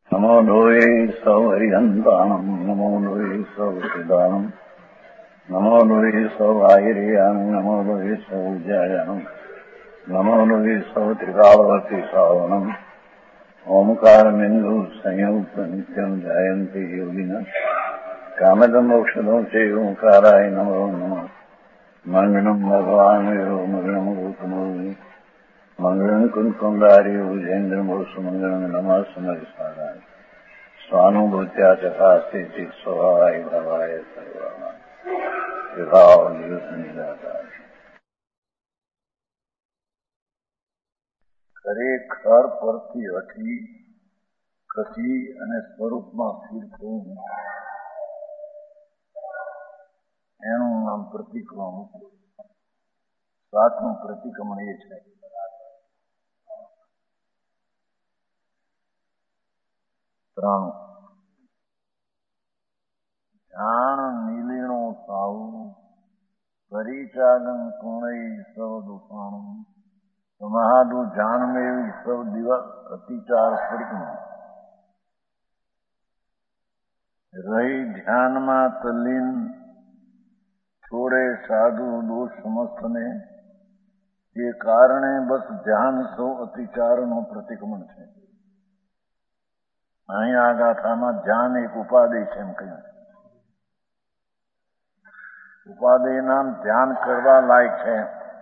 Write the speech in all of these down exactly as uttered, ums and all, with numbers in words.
નમો લોહે સૌ હરિહંતાણમ નમો લોહે સૌ સિદાનમ નમો લોહે સૌ આયર્યાનમ નમો લોહે સૌ જયાનમ નમો લોહે સૌ ત્રિકાળવતી સાવનમ ઓમકારમિંદુ સંયુક્ત નિત્યમ જાયંતિ યોગિના કામદમ મોક્ષદો છે ઓંકારાય નમો નમઃ મંગળમ ભગવાન વિરો મંગળમ ગૌતમોની મંગળમ કુંકુંડારી ઉજેન્દ્રમો સુમંગળમ નમઃ સમરિસારાય સ્વાનુભૂત્યા ચકાસ્તે ચિત સ્વભાવાય ભવાય સર્વમાં વિભાવ નિદાતા ખરેખર પરથી હટી ખસી અને સ્વરૂપમાં સ્થિર થવું એનું નામ પ્રતિક્રમણ. સાતમું પ્રતિક્રમણ એ છે ત્રણ જાણ નીલીણો સાવું પરિચાગન કુણઈ સૌ દુખાણું સમાડું જાણ મેળવી સૌ દિવસ અતિચાર સ્વરૂપનું રહી ધ્યાનમાં તલ્લીન છોડે સાધુ દોષ સમસ્તને તે કારણે બસ ધ્યાન સૌ અતિચારનું પ્રતિક્રમણ છે. અહીંયા આ ગાથામાં ધ્યાન એક ઉપાદેય છે એમ કહ્યું. ઉપાદેય નામ ધ્યાન કરવા લાયક છે.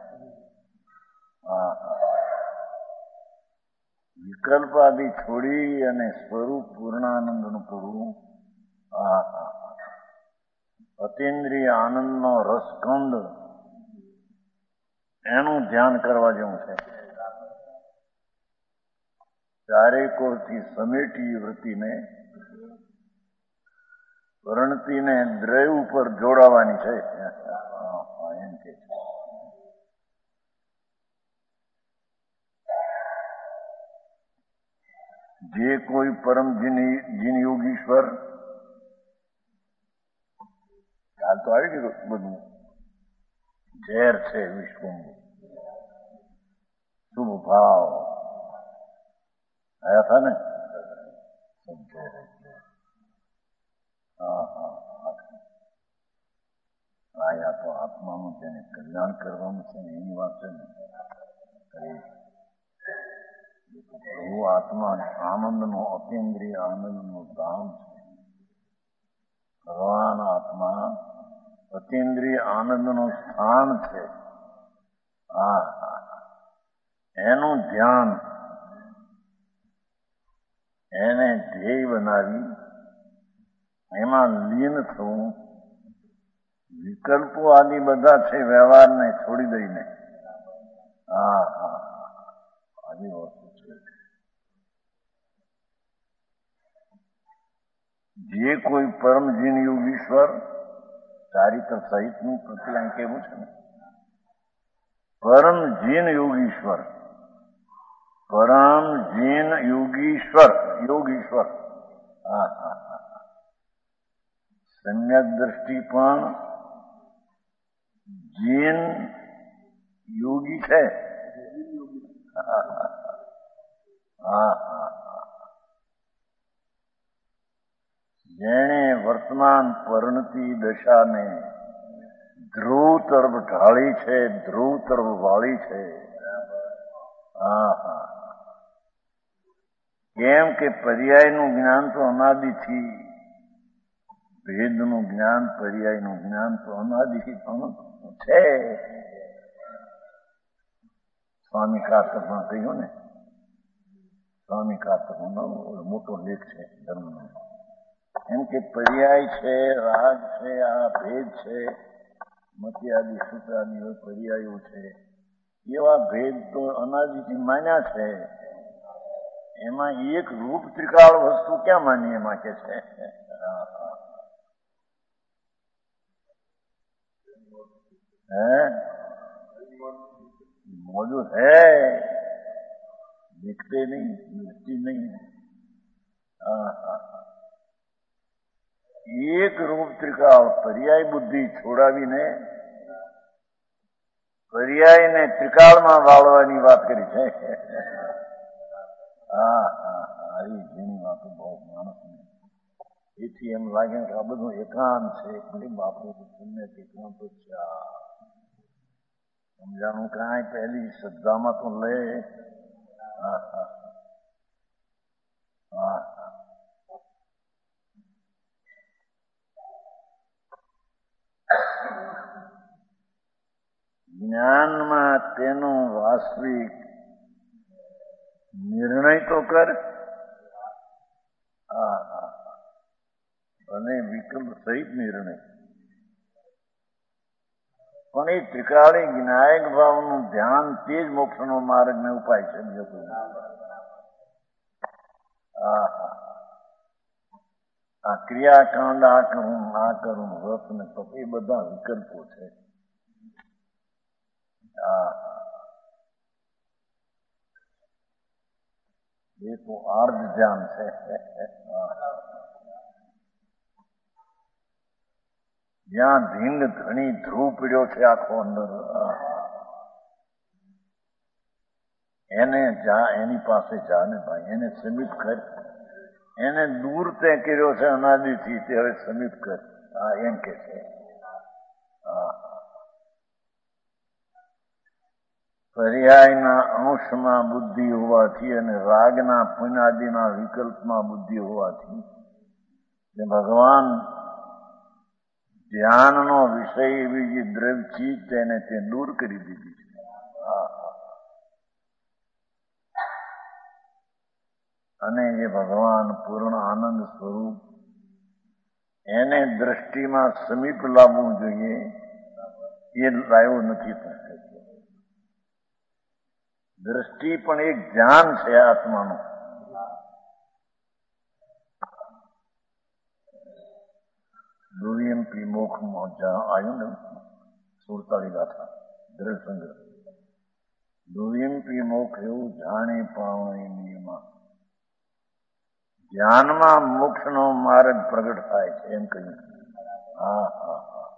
વિકલ્પ આદિ છોડી અને સ્વરૂપ પૂર્ણાનંદનું પૂરવું, અતિન્દ્રિય આનંદનો રસકંદ એનું ધ્યાન કરવા જેવું છે. ચારેકોરથી સમેટી વૃત્તિને પરિણતિને દ્રય ઉપર જોડાવાની છે એમ કે છે. જે કોઈ પરમ જીન યોગીશ્વર હાલ તો આવી ગયું બધું ઝેર છે વિશ્વનું શુભ ભાવ આયા હતા ને આયા તો આત્માનું જેને કલ્યાણ કરવાનું છે ને એની વાત છે ને. પ્રભુ આત્મા આનંદનો અતિન્દ્રિય આનંદનું ધામ છે. ભગવાન આત્મા અતિન્દ્રિય આનંદનું સ્થાન છે. આ એનું ધ્યાન એને ધ્યેય બનાવી એમાં લીન થવું, વિકલ્પો આદિ બધા છે વ્યવહારને છોડી દઈને. હા હા આવી વસ્તુ છે. જે કોઈ પરમ જીન યોગીશ્વર ચારિત્ર સહિતનું પ્રત્યાયન કેવું છે ને, પરમ જીન યોગીશ્વર પરમ જીન યોગીશ્વર યોગીશ્વર હા હા હા સમ્યક દ્રષ્ટિ પણ જીન યોગી છે. હા હા જેણે વર્તમાન પરિણતિ દશાને ધ્રુવ તરફ ઢાળી છે, ધ્રુવ તરફ વાળી છે. હા હા કેમ કે પર્યાયનું જ્ઞાન તો અનાદિથી, ભેદનું જ્ઞાન પર્યાયનું જ્ઞાન તો અનાદિથી પણ છે. સ્વામી કાતરમાં કહ્યું ને, સ્વામી કાતરનો મોટો લેખ છે ધર્મનો. એમ કે પર્યાય છે, રાગ છે, આ ભેદ છે, મત્યાદિ સૂત્રાદિ પર્યાયો છે, એવા ભેદ તો અનાદિથી માન્યા છે. એમાં એક રૂપ ત્રિકાળ વસ્તુ ક્યાં માની એમાં કે છે. હે મોજૂદ હે, दिखते नहीं, मिलती नहीं. એક રૂપ ત્રિકાળ પર્યાય બુદ્ધિ છોડાવીને પર્યાયને ત્રિકાળમાં વાળવાની વાત કરી છે. હા હા આવી ઘણી વાત તો બહુ માણસને એથી એમ લાગે કે આ બધું એકાંત છે. પણ બાપુ તમને એકાંત જ છે. સમજાણું કાંઈ પહેલી શ્રદ્ધામાં તો લે. હા હા હા જ્ઞાનમાં તેનો વાસ્તવિક નિર્ણય તો કર. હા હા અને વિકલ્પ સહિત નિર્ણય. પણ એ ત્રિકાળી વિનાયક ભાવનું ધ્યાન તે જ મોક્ષનો માર્ગ ને ઉપાય છે. હા હા આ ક્રિયાકાંડ આ કરું આ કરું વ્રત ને તો એ બધા વિકલ્પો છે. હા એ તો આર્ધ ધ્યાન છે. જ્યાં ધીંગ ધણી ધ્રુવ પીડ્યો છે આખો અંદર, એને જા એની પાસે જા ને ભાઈ, એને સમીપ કર. એને દૂર તે કર્યો છે અનાદિથી, તે હવે સમીપ કર. હા એમ કે છે. હા પર્યાયના અંશમાં બુદ્ધિ હોવાથી અને રાગના પુનાદિના વિકલ્પમાં બુદ્ધિ હોવાથી તે ભગવાન ધ્યાનનો વિષય એવી જે દ્રવ્ય ચીજ તેને તે દૂર કરી દીધી છે. અને એ ભગવાન પૂર્ણ આનંદ સ્વરૂપ એને દ્રષ્ટિમાં સમીપ લાવવું જોઈએ, એ લાવ્યો નથી. પણ દ્રષ્ટિ પણ એક ધ્યાન છે આત્માનું. દુર્યંપી મોક્ષમાં જ્યાં આવ્યું ને સુરતાળી ગાથા દ્રઢ સંગ્રહ, દુર્યંપી મોક્ષ એવું જાણે પાવણે નિયમા. ધ્યાનમાં મોક્ષનો માર્ગ પ્રગટ થાય છે એમ કહ્યું. હા હા હા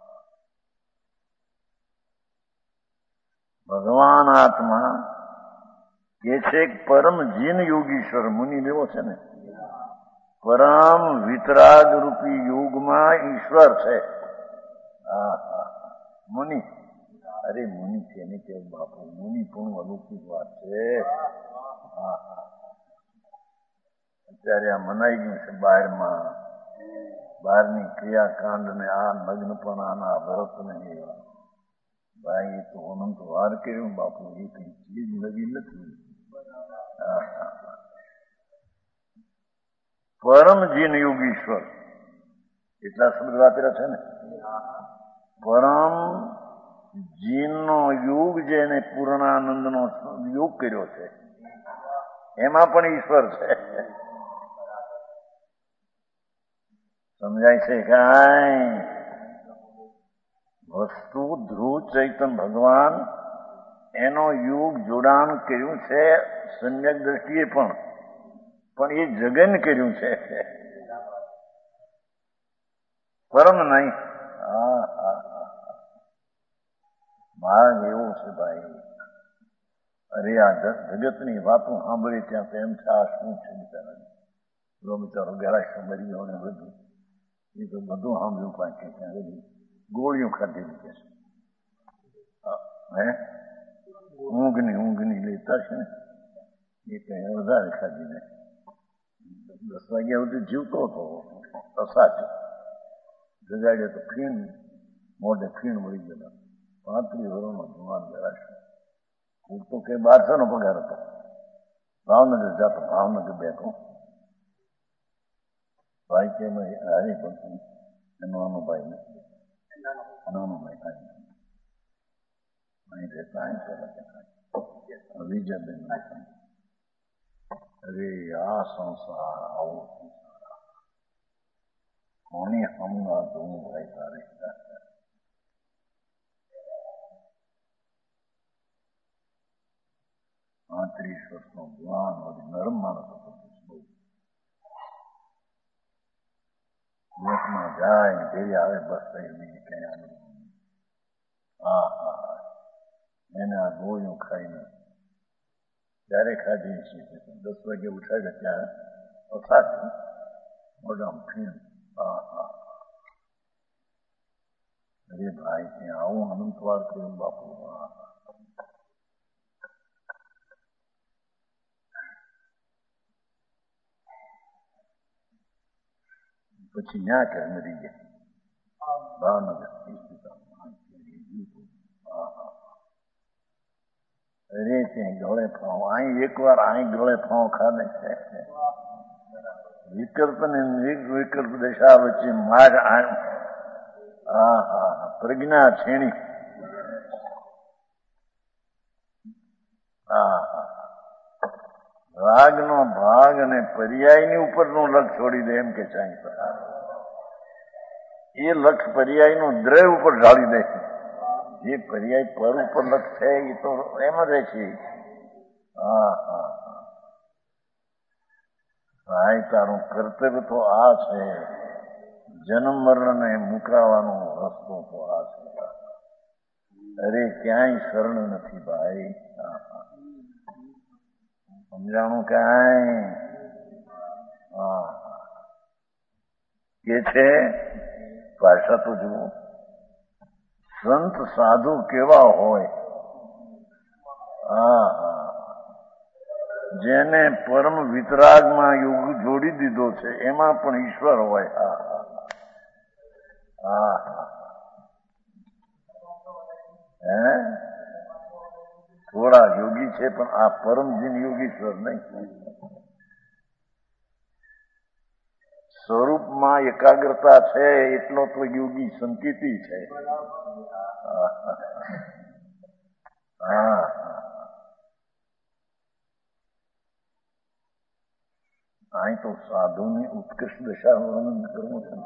ભગવાન આત્મા કે છે પરમ જીન યોગીશ્વર મુનિ લેવો છે ને, પરમ વિતરાગ રૂપી યોગમાં ઈશ્વર છે. હા હા મુનિ, અરે મુનિ છે ને કે બાપુ, મુનિ પણ અલૌકિક વાત છે. હા હા અત્યારે આ મનાઈ ગયું છે બહારમાં, બહારની ક્રિયાકાંડ ને આ લગ્ન પણ આના વ્રત ને ભાઈ, એ તો અનંત વાર કર્યું બાપુ, એ કઈ ચીજ નવી નથી. પરમ જીન યોગીશ્વર એટલા શબ્દ વાપર્યા છે ને. પરમ જીનનો યોગ જેને પૂર્ણાનંદનો યોગ કર્યો છે, એમાં પણ ઈશ્વર છે. સમજાય છે કાંઈ? વસ્તુ ધ્રુવ ચૈતન ભગવાન એનો યોગ જોડાણ કર્યું છે સમ્યક દ્રષ્ટિએ પણ, પણ એ જગન કર્યું છે, પરમ નહીં. હા હા ભાગ એવો છે ભાઈ. અરે આ જગતની વાતો સાંભળી ત્યાં તો એમ છે આ શું છે બિચારા બિચારો ગેરાશ મરી ગયો ને બધું, એ તો બધું સાંભળ્યું પાછી ત્યાં બધી ગોળીઓ ખાધેલી કે છે. હે ઊંઘની ઊંઘની લેતા છે ને એ કઈ વધારે ખાધી ને દસ વાગ્યા સુધી જીવતો હતો સાચો, જગાડ્યો તો ખીણ મોઢે ખીણ મળી ગયેલા. પાંત્રીસ વર્ષનો જુવાન ગેરાશ. હું તો કઈ બારસો નો પગાર હતો, ભાવનગર જતો, ભાવનગર બેઠો. ભાઈ કે હારી પણ નાનો ભાઈ નથી, નાનો ભાઈ હારી અહીં રહેતા અહીં પેલા વિજયબેન. અરે આ સંસાર આવો સંસાર કોની હમણાં જોવું ભાઈ તારે. પાંત્રીસ વર્ષનો જુવાન વળી નરમ માણસ હતો. બેંકમાં જાય ને ઘેરી આવે બસ થઈ બીજી કઈ આનંદ. હા હા એને આ ગોળીઓ ખાઈને ત્યારે ખાધી છે દસ વાગે ઉઠાડે ત્યારે સાચું મોઢામાં ફીણ. હા હા અરે ભાઈ ત્યાં આવું અનંતવાર કર્યું બાપુ. પછી ન્યા કે મરી ગયા ભાવનગર. અરે ત્યાં ગળે ફાવ અહીં એક વાર અહીં ગળે ફાવ ખાને વિકલ્પ ને વિકલ્પ દશા વચ્ચે માર્ગ. હા હા પ્રજ્ઞા છેણી. હા હા રાગનો ભાગ અને પર્યાયની ઉપરનું લક્ષ છોડી દે એમ કે સાંઈ પ્રકાર એ લક્ષ પર્યાયનું દ્રવ્ય ઉપર ઢાળી દે. જે પર્યાય પર ઉપર લક્ષ છે એ તો એમ જ છે. હા હા ભાઈ તારું કર્તવ્ય તો આ છે, જન્મ મરણને મુકાવાનો રસ્તો તો આ છે. અરે ક્યાંય શરણ નથી ભાઈ. સમજાણું ક્યાંય. હા કે છે ભાષા તો જુઓ. સંત સાધુ કેવા હોય. હા હા જેને પરમ વિતરાગમાં યુગ જોડી દીધો છે એમાં પણ ઈશ્વર હોય. હા હા હા હે થોડા યોગી છે પણ આ પરમજીન યોગીશ્વર નહીં. સ્વરૂપમાં એકાગ્રતા છે એટલો તો યોગી સંકેતી છે. હા અહીં તો સાધુની ઉત્કૃષ્ટ દશા વર્ણન કરવું છે.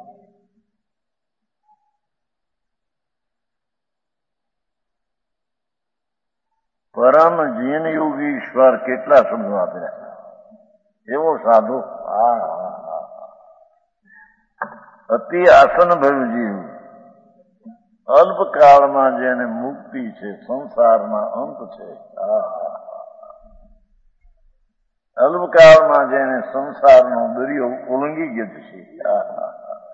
પરમ જીન યોગી ઈશ્વર કેટલા શબ્દો આપ્યા. એવો સાધુ. હા હા હા અતિ આસન ભવ જીવ. અલ્પકાળમાં જેને મુક્તિ છે, સંસારના અંત છે. હા હા અલ્પકાળમાં જેને સંસારનો દરિયો ઓળંગી ગયો છે. હા હા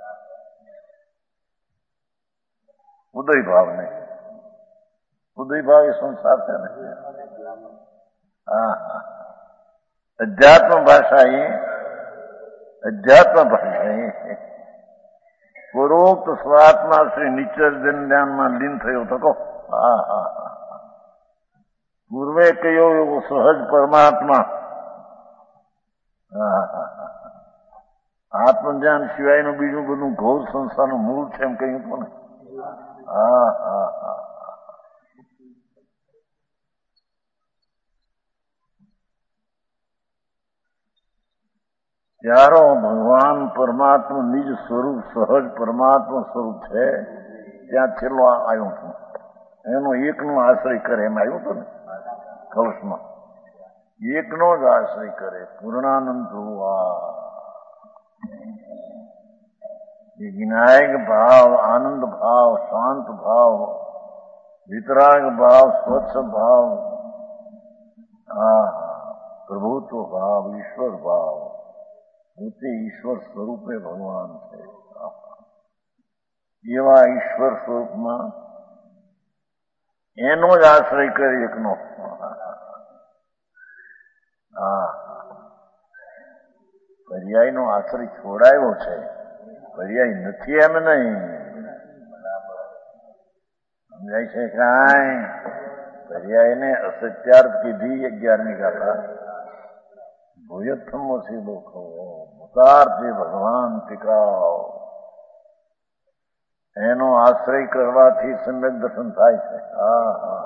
ઉદય ભાવ ને ઉદય ભાવ એ સંસાર છે ને. હા હા અધ્યાત્મ ભાષા એ અધ્યાત્મ ભાષા એ પૂર્વોક્ત સ્વાત્મા શ્રી નિશ્ચર ધ્યાનમાં લીન થયો તો કહો. હા હા હા પૂર્વે કયો એવો સહજ પરમાત્મા. હા હા હા આત્મજ્ઞાન સિવાયનું બીજું બધું ઘોર સંસારનું મૂળ છે એમ કહ્યું હતું ને. હા હા હા ત્યારો ભગવાન પરમાત્મા નિજ સ્વરૂપ સહજ પરમાત્મા સ્વરૂપ છે ત્યાં છેલ્લો આવ્યો છું એનો એકનો આશ્રય કરે એમ આવ્યું હતું ને કળશમાં. એકનો જ આશ્રય કરે પૂર્ણાનંદ જોવા. એ વિનાયક ભાવ, આનંદ ભાવ, શાંત ભાવ, વિતરાગ ભાવ, સ્વચ્છ ભાવ, હા પ્રભુત્વ ભાવ, ઈશ્વર ભાવ, પોતે ઈશ્વર સ્વરૂપે ભગવાન છે. એવા ઈશ્વર સ્વરૂપમાં એનો જ આશ્રય કરે એકનો. હા પર્યાયનો આશ્રય છોડાયો છે, પર્યાય નથી એમ નહીં. સમજાય છે કાંઈ? પર્યાયને અસત્યાર્થ કીધી અગિયારમી ગાથા. ભૂયત્થમ વસીબો ખો મુતાર્થે ભગવાન ટીકાવ. એનો આશ્રય કરવાથી સમ્યક દર્શન થાય છે. હા હા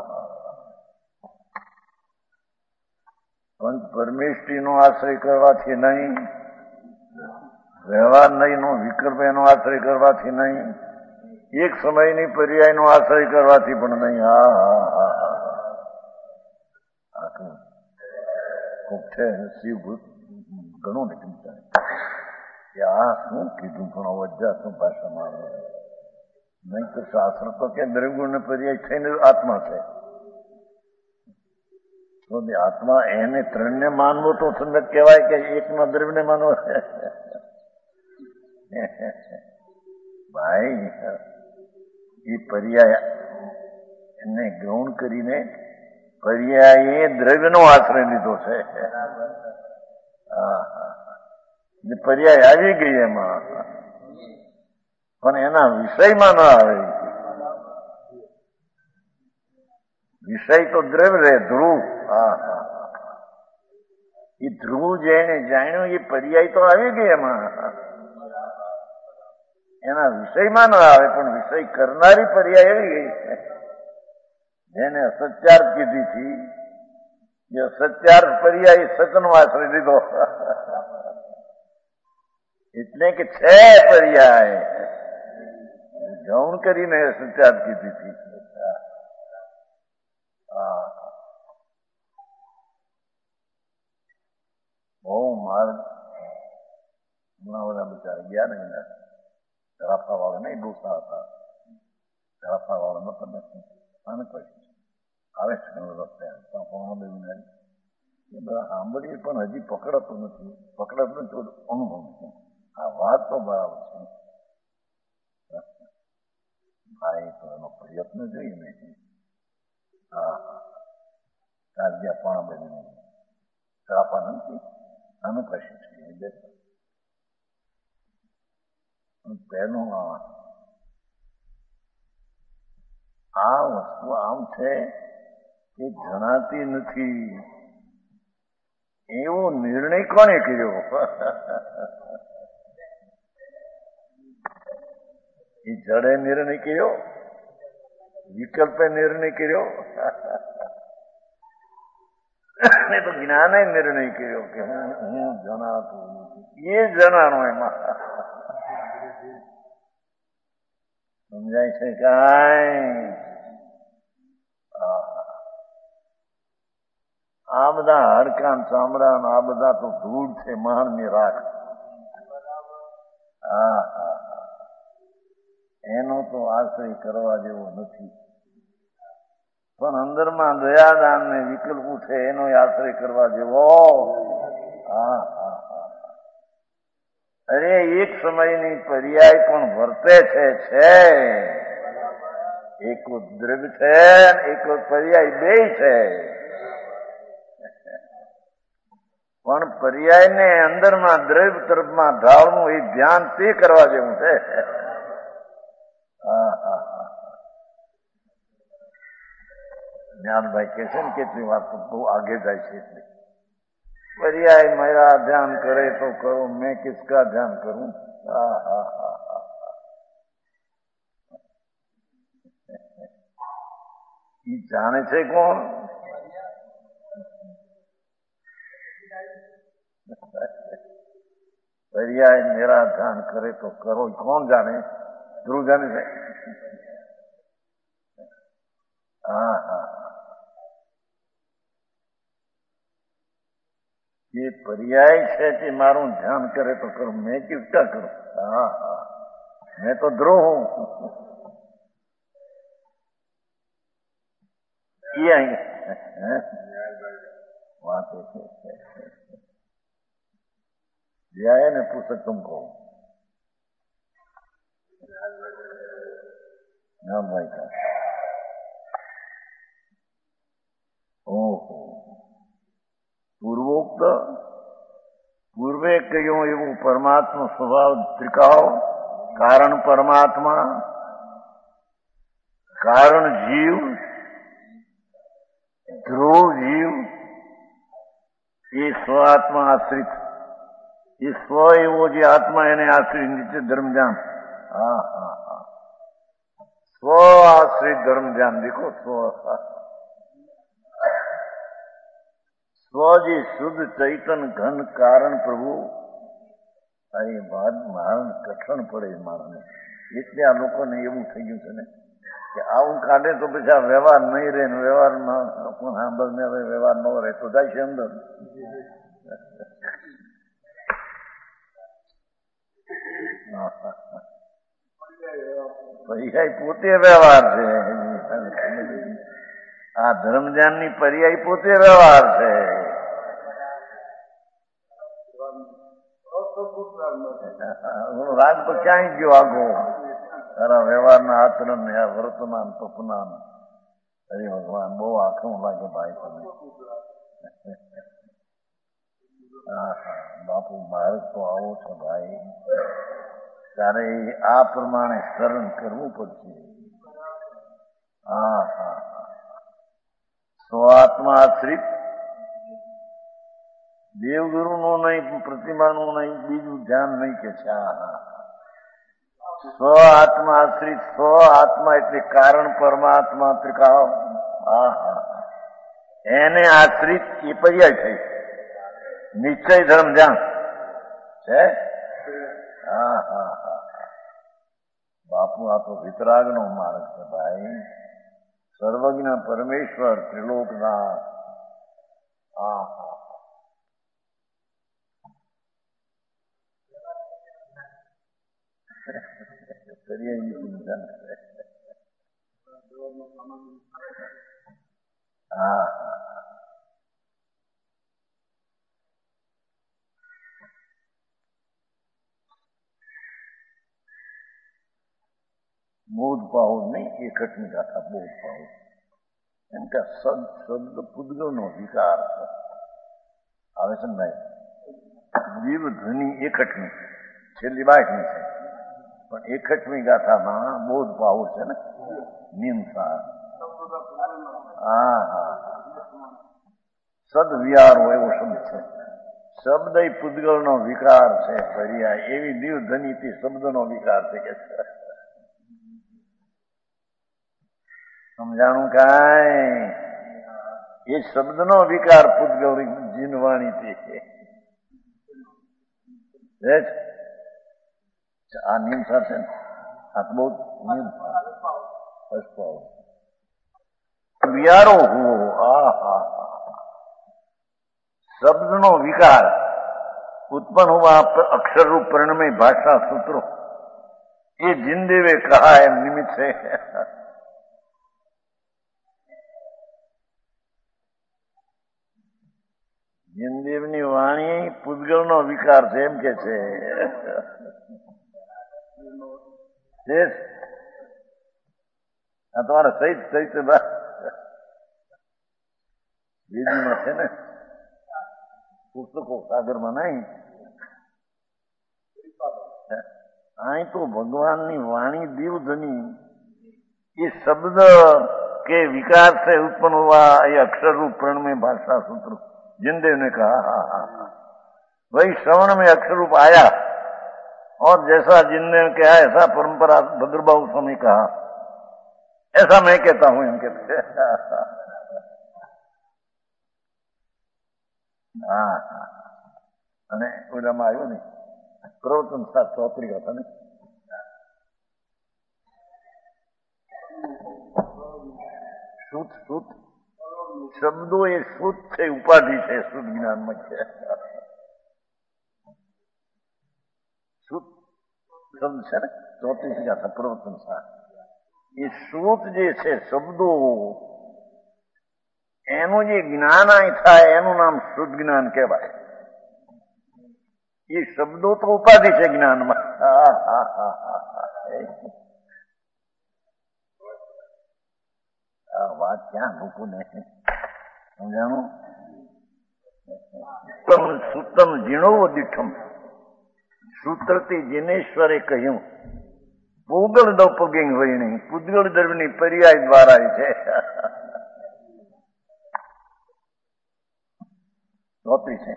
પંચ પરમેષ્ટિનો આશ્રય કરવાથી નહીં, વ્યવહાર નહીંનો વિકલ્પ એનો આશ્રય કરવાથી નહીં, એક સમયની પર્યાયનો આશ્રય કરવાથી પણ નહીં. હા હા હા હા ખૂબ છે શિવભૂત ઘણું ને ચિંતા કે આ શું કીધું પણ અવજ્જાત્મ ભાષામાં આવે નહીં તો શાસ્ત્ર તો કે દ્રવ્યગુણ પર્યાય થઈને આત્મા છે. તો આત્મા એને ત્રણને માનવો તો સંગત કહેવાય કે એકના દ્રવ્યને માનવો? ભાઈ એ પર્યાય એને ગૌણ કરીને પર્યાયે દ્રવ્યનો આશ્રય લીધો છે. હા, પર્યાય આવી ગઈ એમાં, પણ એના વિષયમાં ના આવે. વિષય તો દ્રવ્ય રહે, ધ્રુવ. હા હા, એ ધ્રુવ જેને જાણ્યું એ પર્યાય તો આવી ગઈ એમાં, એના વિષયમાં ના આવે, પણ વિષય કરનારી પર્યાય આવી ગઈ. જેને અસત્યાર્થ કીધી હતી એ અસત્યાર્થ પર્યાય સતનો આશ્રય લીધો, એટલે કે છે પર્યાય ગૌણ કરીને અસત્યાર્થ કીધી હતી. બહુ માર ઘણા બધા બિચારા ગયા ને ધરાફા વાળા નહીં, ડોસા હતા, ધરાફા વાળા નતો આને કોઈ આવે છે સાંભળીએ પણ હજી પકડાતું નથી, પકડાતું નથી અનુભવ છે. આ વાત તો બરાબર છે ભાઈ, તો એનો પ્રયત્ન જોઈએ ને. હા હા, તાજ્યા પણ બની ધરાફા નથી, આનું કશું છે. પહેલું આ વસ્તુ આમ છે કે જણાતી નથી એવો નિર્ણય કોને કર્યો? એ જડે નિર્ણય કર્યો, વિકલ્પે નિર્ણય કર્યો, ને તો જ્ઞાને નિર્ણય કર્યો કે હું હું જણાતું નથી. એ જણાનો એમાં સમજાય છે કાંઈ? આ બધા હાડકાન ચામડા આ બધા તો ધૂળ છે, મહાણની રાખ. હા હા, એનો તો આશ્રય કરવા જેવો નથી, પણ અંદરમાં દયાદાન ને વિકલ્પ છે એનો આશ્રય કરવા જેવો. હા હા હા, અરે એક સમયની પર્યાય પણ વર્તે છે છે એક દ્રવ્ય છે, એક પર્યાય બે છે, પણ પર્યાયને અંદરમાં દ્રવ્ય તરફમાં ઢાળવું એ ધ્યાન તે કરવા જેવું છે. હા હા હા, જ્ઞાનભાઈ કે છે ને કેટલી વાત બહુ આગે જાય છે. એટલે પર્યાય મેરા ધ્યાન કરે તો કરો, મેં કિસકા ધ્યાન કરું. હા હા હા હા, એ જાણે છે કોણ? પર્યાય મેરા ધ્યાન કરે તો કરો, કોણ જાણે? ધ્રુવ જાણે છે. હા હા, એ પર્યાય છે કે મારું ધ્યાન કરે તો કરું, મેં કિસકા કરું. હા હા, મેં તો ધ્રુવ હું. એ વાત है ने पुस्तक तुमको नाम भाई का ओहो पूर्वोक्त पूर्वे कहो एवं परमात्मा स्वभाव त्रिकाव कारण परमात्मा कारण जीव ध्रुव जीव ये स्वात्मा आश्रित ये स्व एवो जो आत्मा એને આશ્રિત નીચે ધર્મ ધ્યાન હા હા હા સ્વ આશ્રિત ધર્મ ધ્યાન દેખો સ્વ સ્વ જે શુદ્ધ ચૈતન ઘન કારણ પ્રભુ આ એ વાત મારા કઠણ પડે મારાને એટલે આ લોકોને એવું થઈ ગયું છે ને કે આવું કાઢે તો પછી આ વ્યવહાર નહીં રહે ને વ્યવહારમાં પણ સાંભળને હવે વ્યવહાર ન રહે તો જાય છે અંદર પૈસા પોતે વ્યવહાર છે આ ધર્મ ધ્યાનની પર્યાય પોતે વ્યવહાર છે. રાગ તો ક્યાંય ગયો આગો તારા વ્યવહારના આચરણ ને આ વર્તમાન સપના. અરે ભગવાન બહુ આખું લાગે ભાઈ તમે. હા હા બાપુ મારે તો આવો છે ભાઈ. ત્યારે આ પ્રમાણે શરણ કરવું પડશે. હા હા સ્વાત્મા આશ્રિત દેવગુરુનું નહીં, પ્રતિમાનું નહીં, બીજું ધ્યાન નહીં કે છે. હા હા સ્વ આત્મા આશ્રિત. સ્વ આત્મા એટલે કારણ પરમાત્મા ત્રિકાળ. હા હા એને આશ્રિત એ પર્યાય થઈ. નિશ્ચય ધર્મ ધ્યાન છે. હા હા હા બાપુ આ તો વિતરાગનો માર્ગ છે ભાઈ. સર્વજ્ઞ પરમેશ્વર ત્રિલોકનાથ. હા હા હા બોધ પાહો નહીં એકટની ગાથા બોધ પાહો. એમ કે સદ શબ્દ પૂદગલનો વિકાર છે. આવે છે ને ભાઈ. જીવ ધ્વનિ એકટની છેલ્લી બાકની છે પણ એકટની ગાથામાં બોધ પાહો છે ને નિમસાર. હા હા સદ વિહારો એવો શબ્દ છે. શબ્દ એ પૂદગલનો વિકાર છે. પર્યાય એવી દીવ ધ્વનિથી શબ્દનો વિકાર છે કે સમજાણું કાંઈ. એ શબ્દનો વિકાર પૂદગલ જીનવાણીથી આ નિમસાર છે ને આ તો બહુ વિયારો હુઓ. આ હા શબ્દનો વિકાર ઉત્પન્ન હુआ અક્ષર રૂપ પરિણમે ભાષા સૂત્રો એ જીનદેવે કહા એમ નિમિત્ત છે. જીનદેવની વાણી પૂદગલનો વિકાર છે એમ કે છે. આ તમારા સહિત સહિત વેદીમાં છે ને પુસ્તકો સાગરમાં નહીં. અહીં તો ભગવાનની વાણી દીવધની એ શબ્દ કે વિકાર से उत्पन्न हुआ ये अक्षर रूप प्रण में भाषा सूत्र जिनदेव ने कहा हाँ हाँ हाँ वही श्रवण में अक्षर रूप आया और जैसा जिनदेव ने कहा ऐसा परंपरा भद्रबाहु स्वामी कहा ऐसा मैं कहता हूं इनके હા અને ઓલામાં આવ્યું ને પ્રવચન સાત ચોત્રી હતા ને શુદ્ધ શુદ્ધ શબ્દો એ શુદ્ધ છે. ઉપાધિ છે શુદ્ધ જ્ઞાનમાં છે. શુદ્ધ શબ્દ છે ને ચોત્રીસ ગાથા પ્રવચન સાત. એ શુદ્ધ જે છે શબ્દો એનું જે જ્ઞાન અહીં થાય એનું નામ શુદ્ધ જ્ઞાન કહેવાય. એ શબ્દો તો ઉપાધિ છે જ્ઞાનમાં. હા હા હા હા આ વાત ક્યાં લોકોને સમજાણું. સૂતમ ઝીણો દીઠમ સૂત્રથી જીનેશ્વરે કહ્યું પૂગલ દૌપગિંગ હોય નહીં. પૂદગલ દ્રવ્યની પર્યાય દ્વારા છે. ચોથી છે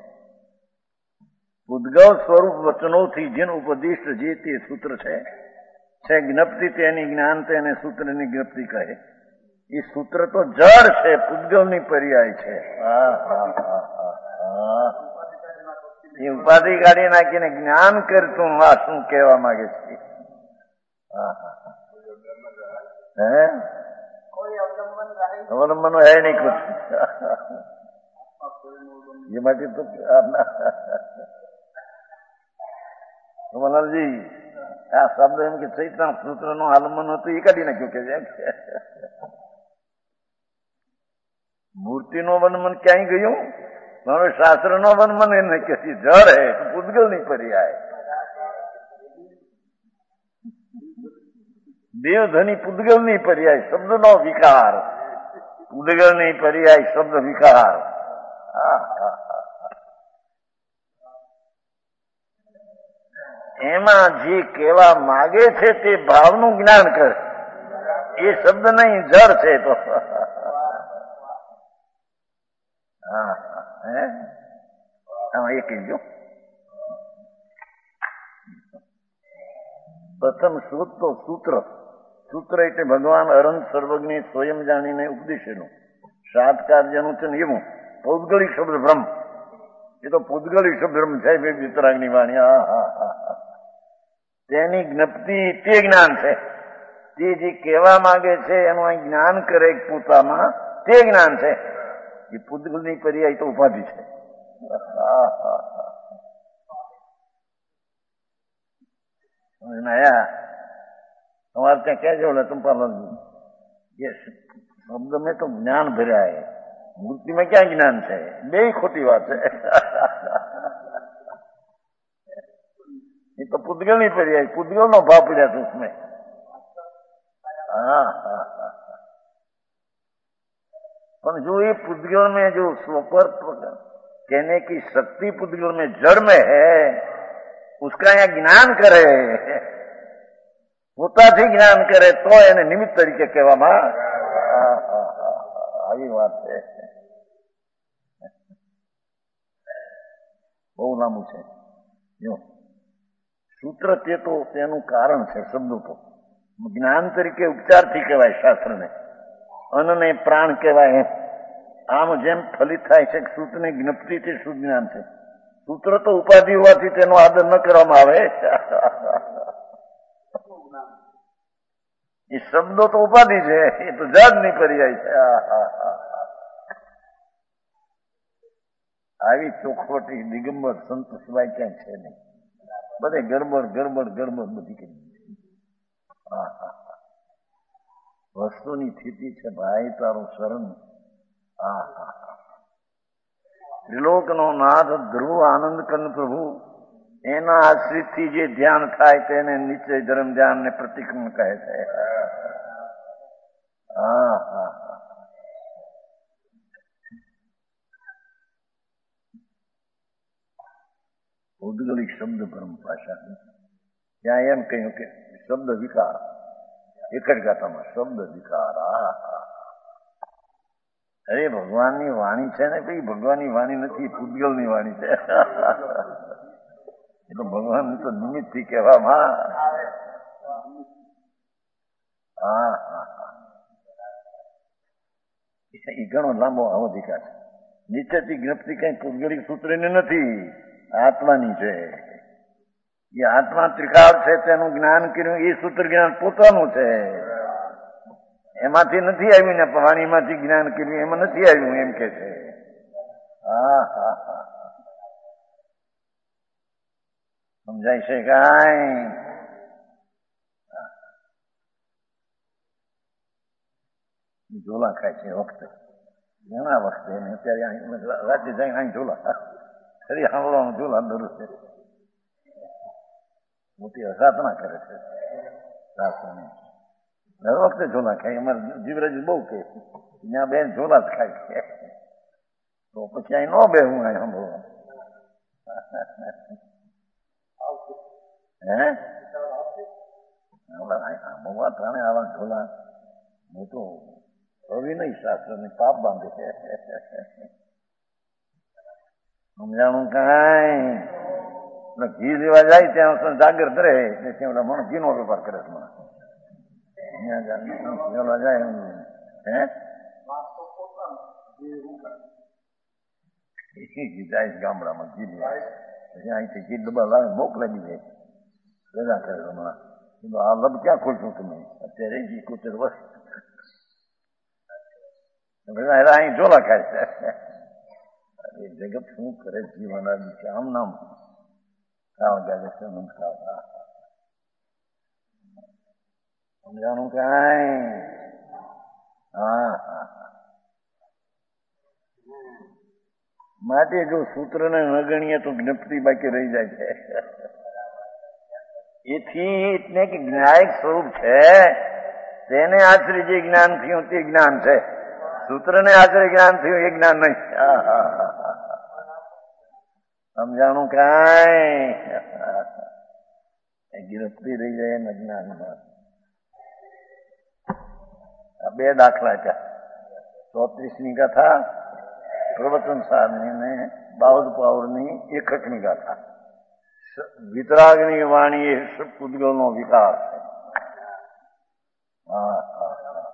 પૂદગલ સ્વરૂપ વચનોથી જેન ઉપદિષ્ટ જે તે સૂત્ર છે છે જ્ઞપ્તિ તેની જ્ઞાન તેને સૂત્રની જ્ઞપ્તિ કહે. એ સૂત્ર તો જળ છે પૂદગલની પર્યાય છે. એ ઉપાધિ કાઢી નાખીને જ્ઞાન કરતું આ શું કહેવા માંગે છે. હે અવલંબન હે નહીં કુછ. ये बातें तो મલાલજી આ શબ્દ એમ કે ચૈતન સૂત્ર નું આલંબન હતું એ કાઢી નાખ્યું કે મૂર્તિનો વનમન ક્યાંય ગયું? મારો શાસ્ત્રનો વનમન એને કે જળ હે પૂતગલની પર્યાય. દેવધની પૂતગલની પર્યાય શબ્દનો વિકાર, પૂતગલની પર્યાય શબ્દ વિકાર. એમાં જે કહેવા માગે છે તે ભાવનું જ્ઞાન કરે. એ શબ્દ નહીં, જળ છે તો. હા હે આમાં એ કહીજો. પ્રથમ શ્રુત તો સૂત્ર. સૂત્ર એટલે ભગવાન અનંત સર્વજ્ઞ સ્વયં જાણીને ઉપદેશેલું સાત કાર્યનું છે ને એવું પૌદ્ગલિક શબ્દ બ્રહ્મ. એ તો પૌદ્ગલિક શબ્દ બ્રહ્મ છે વિતરાગની વાણી. હા હા હા તેની જ્ઞપ્તિ તે જ્ઞાન છે. તે જે કહેવા માંગે છે એનું જ્ઞાન કરે પોતામાં તે જ્ઞાન છે. એ પૂતગલની પર્યાય તો ઉપાધિ છે. તમારે ત્યાં કહેજો ચંપાલાલ ये शब्द में तो ज्ञान भरा है, मूर्ति में क्या ज्ञान है? બે ખોટી વાત છે. ये तो पुद्गल नहीं पड़ी है, पुद्गल नो भाव पड़ा था उसमें. हाँ हाँ हाँ पर जो ये पुद्गल में जो स्वपर कहने की शक्ति पुद्गल में जड़ में है, उसका यहाँ ज्ञान करे, પોતાથી જ્ઞાન કરે તો એને નિમિત્ત તરીકે કહેવામાં આવી વાત છે. બહુ લાંબુ છે. જો સૂત્ર તે તો તેનું કારણ છે. શબ્દો તો જ્ઞાન તરીકે ઉપચારથી કહેવાય શાસ્ત્રને. અન્નને પ્રાણ કહેવાય. આમ જેમ ફલિત થાય છે કે સૂત્રની જ્ઞપ્તિથી શુદ્ધ જ્ઞાન છે. સૂત્ર તો ઉપાધિ હોવાથી તેનો આદર ન કરવામાં આવે. એ શબ્દો તો ઉપાધિ છે, એ તો જાત ની પર્યાય છે. આવી ચોખવટી દિગંબર સંત સિવાય ક્યાંય છે નહીં. બધે ગડબડ ગડબડ ગડબડ બધી કરી. વસ્તુની સ્થિતિ છે ભાઈ તારું શરણ. હા હા ત્રિલોકનો નાથ ધ્રુવ આનંદ કંદ પ્રભુ, એના આશ્રિતથી જે ધ્યાન થાય તેને નિશ્ચય ધર્મ ધ્યાન ને પ્રતિક્રમણ કહે છે. હા હા ભૌગોલિક શબ્દ બ્રહ્મ ભાષા. ત્યાં એમ કહ્યું કે શબ્દ વિકાર એક જ ગાતામાં શબ્દ વિકાર. હા હા અરે ભગવાનની વાણી છે ને ભાઈ, ભગવાનની વાણી નથી, પૂતગલની વાણી છે. એ તો ભગવાન તો નિમિત્ત થી કહેવામાં. હા હા હા એ ઘણો લાંબો અવધિકાર છે. નીચેથી જ્ઞપ્તિ કઈ પૂતગલિક સૂત્રની નથી, આત્માની છે. એ આત્મા ત્રિકાળ છે, તેનું જ્ઞાન કર્યું એ સૂત્ર જ્ઞાન પોતાનું છે. એમાંથી નથી આવ્યું ને વાણીમાંથી જ્ઞાન કર્યું એમાં નથી આવ્યું એમ કે છે. હા હા હા સમજાય છે કાંઈ? ઝોલા ખાય છે વખતે, ઘણા વખતે અત્યારે રાતે જાય અહીં ઝોલા ખરી સાંભળવાનું ઝોલા દરરોજ છે. મોટી સાધના કરે છે સાસની. દર વખતે ઝોલા ખાય. અમારે જીવરાજ બહુ કે ત્યાં બેન ઝોલા જ ખાય છે, તો પછી અહીં ન બે હું અહીં સાંભળવા. હે સાંભળવા ત્રણે આવા ઝોલા મોટો અવિનય શાસ્ત્ર ને પાપ બાંધે છે. સમજાણું કાંઈ? ઘી લેવા જાય ત્યાં જાગ્રત રહે, ત્યાં મને ઘીનો વેપાર કરે છે. મને જાય હે જાય ગામડામાં ઘી લેવા, પછી અહીંથી ઘી ડબ્બા લાવે મોકલાવી દે, ભેગા કરે હમણાં. આ લબ ક્યાં ખોલશું તમે અત્યારે? ઘી કુતર વર્ષ અહીં ઝોલા ખાય છે. એ જગત શું કરે જીવન છે આમ નામ ખાવા જાય છે. સમજાણું કાંઈ? હા હા માટે જો સૂત્રને ન ગણીએ તો જ્ઞપ્તિ બાકી રહી જાય છે. એથી એટલે કે જ્ઞાયક સ્વરૂપ છે તેને આશ્રય જે જ્ઞાન થયું તે જ્ઞાન છે. સૂત્રને આશ્રય જ્ઞાન થયું એ જ્ઞાન નહીં. સમજાણું કાંઈ ગિરફતી રહી જાય એમ જ્ઞાનમાં. આ બે દાખલા છે. ચોત્રીસની ગાથા પ્રવચન સારની ને બાવન પાવરની એકકની ગાથા. વિતરાગની વાણી એ પૂતગલનો વિકાર છે. હા હા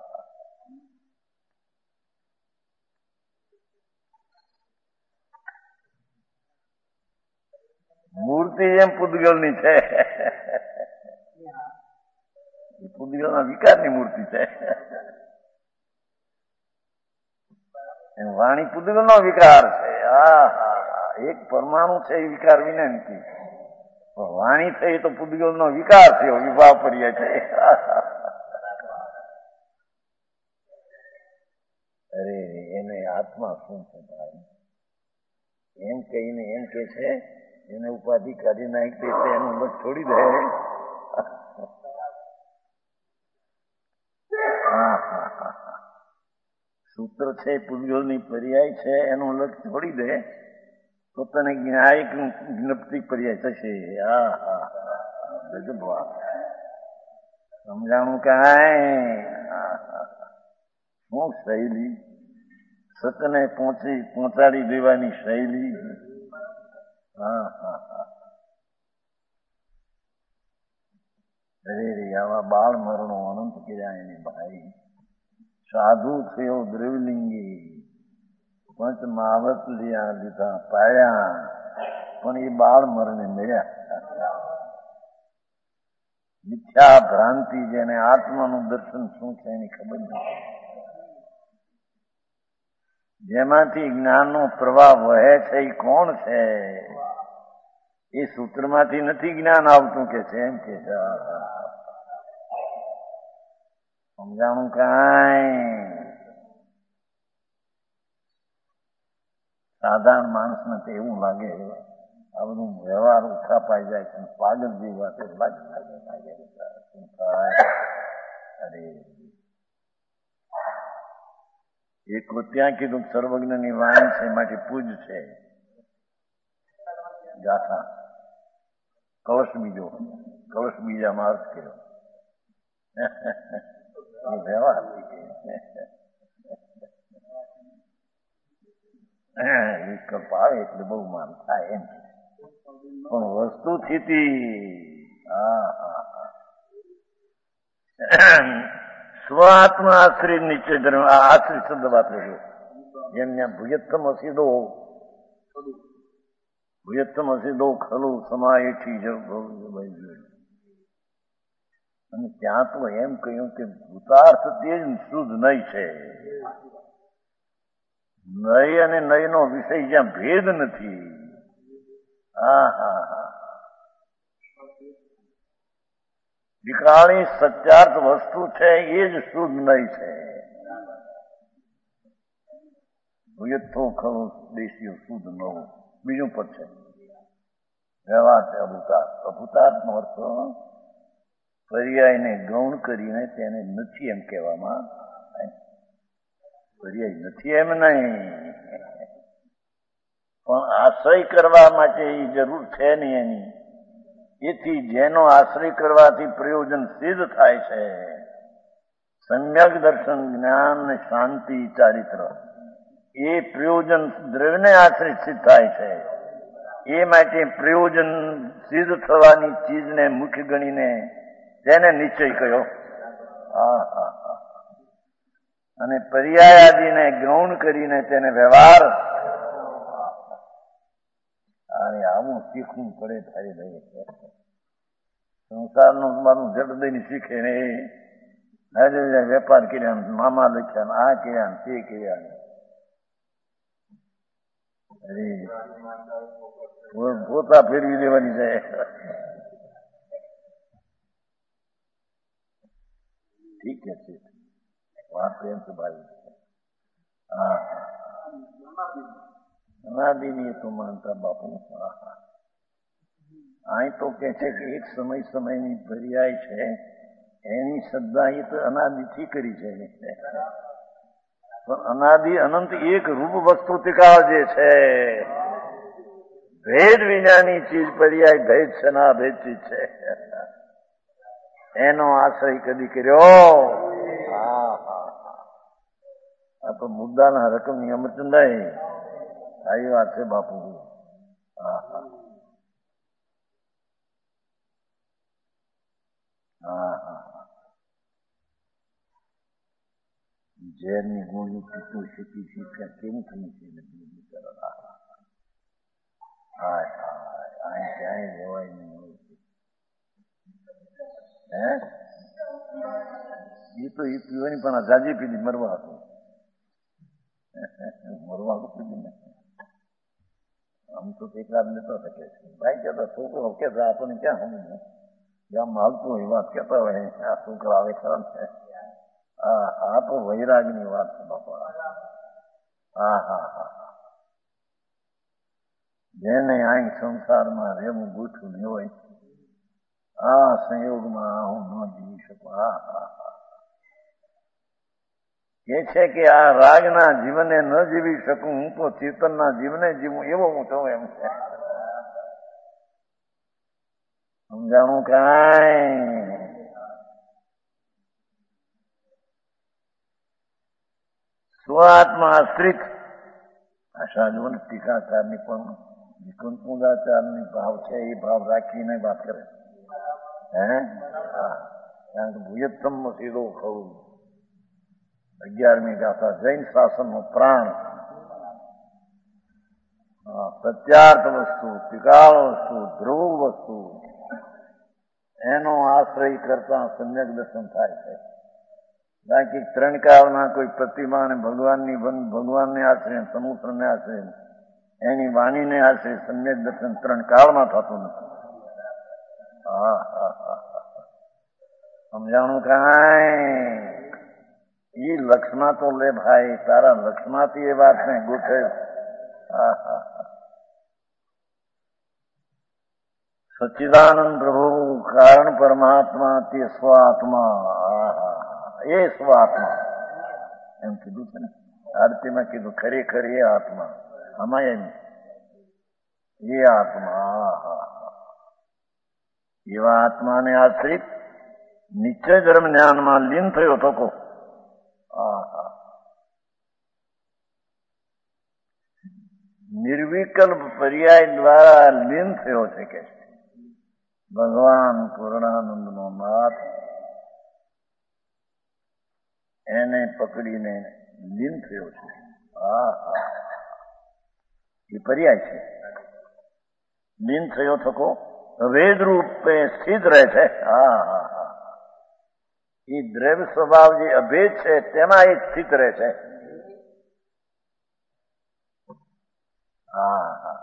મૂર્તિ એમ પૂતગલની છે. પૂતગલના વિકારની મૂર્તિ છે. વાણી પૂતગલનો વિકાર છે. હા હા એક પરમાણુ છે એ વિકાર વિનંતી. વાણી થઈ તો પૂતગલનો વિકાર થયો, વિભાવ પર્યા છે. અરે એને આત્મા શું છે ભાઈ એમ કહીને એમ કે છે એને ઉપાધિ કાઢી નાખી દે એનું મત છોડી દે. હા હા હા સૂત્ર છે પૂતગલની પર્યાય છે એનું લક્ષ છોડી દે તો તને ન્યાયિક જ્ઞપ્તિ પર્યાય થશે. હા હા ગજબ વાત. સમજાણું કાંઈ શું શૈલી સતને પહોંચી પહોંચાડી દેવાની શૈલી. હા હા હા અરે રે આવા બાળ મરણો અનંત કર્યા એને ભાઈ. સાધુ થયો દ્રવલિંગી પંચ માવત લીયા લીધા પાયા પણ એ બાળ મરણે મળ્યા. મિથ્યા ભ્રાંતિ જેને આત્માનું દર્શન શું છે એની ખબર નથી. જેમાંથી જ્ઞાનનો પ્રવાહ વહે છે એ કોણ છે? એ સૂત્રમાંથી નથી જ્ઞાન આવતું કે છે એમ કે છે. સમજાણું કાંઈ સાધારણ માણસને તો એવું લાગે આ બધું વ્યવહાર ઓછા પાઈ જાય છે. પાગલ જેવી વાત લાગે. અરે એક ત્યાં કીધું સર્વજ્ઞની વાણી છે માટે પૂજ છે ગાથા. કળશ બીજો કળશ બીજામાં અર્થ કર્યો. વ્યવહાર વિકલ્પ આવે એટલે બહુ માન થાય એમ. પણ વસ્તુ સ્થિતિ હા હા હા સ્વ આત્મા આશ્રિત નીચે ધર્મ આશ્રિત શબ્દ વાપર્યો. જેમ ત્યાં ભુયત્તમ અસીદો ભુયત્તમ અસીદો ખલું સમાયેઠી જ અને ત્યાં તો એમ કહ્યું કે ભૂતાર્થ તે જ શુદ્ધ નહીં છે. નય અને નયનો વિષય જ્યાં ભેદ નથી. હા હા હા વિકરાળી સત્યાર્થ વસ્તુ છે એ જ શુદ્ધ નહીં છે. ભુયત્થો ખરું દેશીય શુદ્ધ નવું બીજું પદ છે. વ્યવહાર છે અભૂતાર્થ. અભૂતાર્થનો અર્થ પર્યાયને ગૌણ કરીને તેને નથી એમ કહેવામાં. પર્યાય નથી એમ નહીં પણ આશ્રય કરવા માટે એ જરૂર છે નહીં એની. એથી જેનો આશ્રય કરવાથી પ્રયોજન સિદ્ધ થાય છે સમ્યક દર્શન જ્ઞાન ને શાંતિ ચારિત્ર એ પ્રયોજન દ્રવ્યને આશ્રિત સિદ્ધ થાય છે. એ માટે પ્રયોજન સિદ્ધ થવાની ચીજને મુખ્ય ગણીને તેને નિશ્ચય કર્યો. હા હા હા અને પર્યાય આદિને ગૌણ કરીને તેને વ્યવહાર. અને આવું શીખવું પડે થાય રહે. સંસારનું મારું જડ દઈને શીખે ને વેપાર કર્યા મામા લખ્યા આ કર્યા તે કર્યા. અરે પોતા ફેરવી દેવાની છે. ઠીક છે વાત એમ તો ભાઈ. હા અનાદિની તો માનતા બાપુ. અહીં તો કે છે કે એક સમય સમયની પર્યાય છે, એની શ્રદ્ધા એ તો અનાદિથી કરી છે. પણ અનાદિ અનંત એક રૂપ વસ્તુ તિકાળ જે છે, ભેદ વિનાની ચીજ પર્યાય ભેદ છે ના ભેદ ચીજ છે, એનો આશ્રય કદી કર્યો. હા હા આ તો મુદ્દાના રકમની અમરચંદાઈ આવી વાત છે બાપુ. હા હા હા હા ઝેરની ગોળી પીતો શકી છે કેમ થઈ છે? હાય હાય ક્યાંય લેવાય નહીં. હે એ તો એ પીવાની પણ જાજી પીધી મરવા હતું. મરવા પીધી ને આમ તો એકલાદ નતો શકે. ભાઈ કહેતા છોકરો કેતા આપણને ક્યાં સમજ જ્યાં માલતું હોય વાત કેતા હોય આ છોકરા આવે ખરા છે. હા આ તો વૈરાગની વાત છે બાપા. હા હા હા જેને અહીં સંસારમાં રહેવું ગોઠવું ન હોય આ સંયોગમાં હું ન જીવી શકું. હા હા હા એ છે કે આ રાગના જીવને ન જીવી શકું, હું તો ચેતનના જીવને જીવું એવો હું છું એમ છે. સમજાણું કાંઈ? સ્વાત્મા આશ્રિત આશા જો ને ટીકાચારની પણ નિકુંજાચારની ભાવ છે એ ભાવ રાખીને વાત કરે. હે હા કારણ કે ભૂયત્તમ સીધો ખરું અગિયારમી ગાથા જૈન શાસનનો પ્રાણ. સત્યાર્થ વસ્તુ, તિકાળ વસ્તુ, ધ્રુવ વસ્તુ એનો આશ્રય કરતા સમ્યક દર્શન થાય છે. બાકી ત્રણ કાળના કોઈ પ્રતિમા ને ભગવાનની ભગવાનને આશ્રય, સમુદ્રને આશ્રય, એની વાણીને આશ્રય સમ્યક દર્શન ત્રણ કાળમાં થતું નથી. હા હા હા સમજાણું કાંઈ? ઈ લક્ષમાં તો લે ભાઈ, તારા લક્ષમાંથી એ વાતને ગોઠવે. હા હા સચ્ચિદાનંદ પ્રભુ કારણ પરમાત્મા તે સ્વાત્મા. એ સ્વાત્મા એમ કીધું છે ને આરતીમાં કીધું ખરેખર એ આત્મા. આમાં એમ એ આત્મા એવા આત્માને આશ્રિત નિશ્ચય ધર્મ જ્ઞાનમાં લીન થયો થકો. નિર્વિકલ્પ પર્યાય દ્વારા લીન થયો છે કે ભગવાન પૂર્ણાનંદ નો નાથ એને પકડીને લીન થયો છે. હા હા એ પર્યાય છે. લીન થયો થકો વેદ રૂપે સ્થિત રહે છે. હા હા હા એ દ્રવ્ય સ્વભાવ જે અભેદ છે તેમાં એ સ્થિત રહે છે. હા હા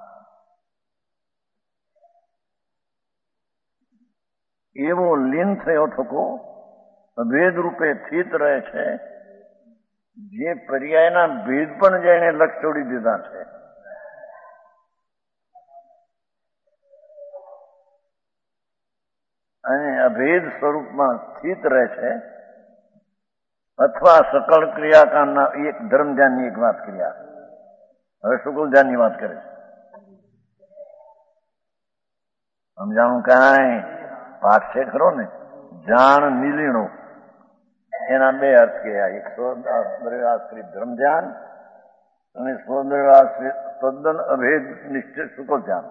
એવો લીન થયો થકો ભેદ રૂપે સ્થિત રહે છે. જે પર્યાયના ભેદ પણ જેને લક્ષ છોડી દીધા છે. અને અભેદ સ્વરૂપમાં સ્થિત રહે છે. અથવા સકળ ક્રિયાકાંડના એક ધર્મ ધ્યાનની એક વાત કર્યા. હવે શુકલ ધ્યાનની વાત કરે છે. સમજાણું કાંઈ? પાઠ છે ખરો ને જાણ નીલીણો એના બે અર્થ કહેવાય. એક સ્વદ્રવ્યાશ્રિત ધર્મ ધ્યાન અને સ્વદ્રવ્યાશ્રિત તદ્દન અભેદ નિશ્ચિત શુકલ ધ્યાન.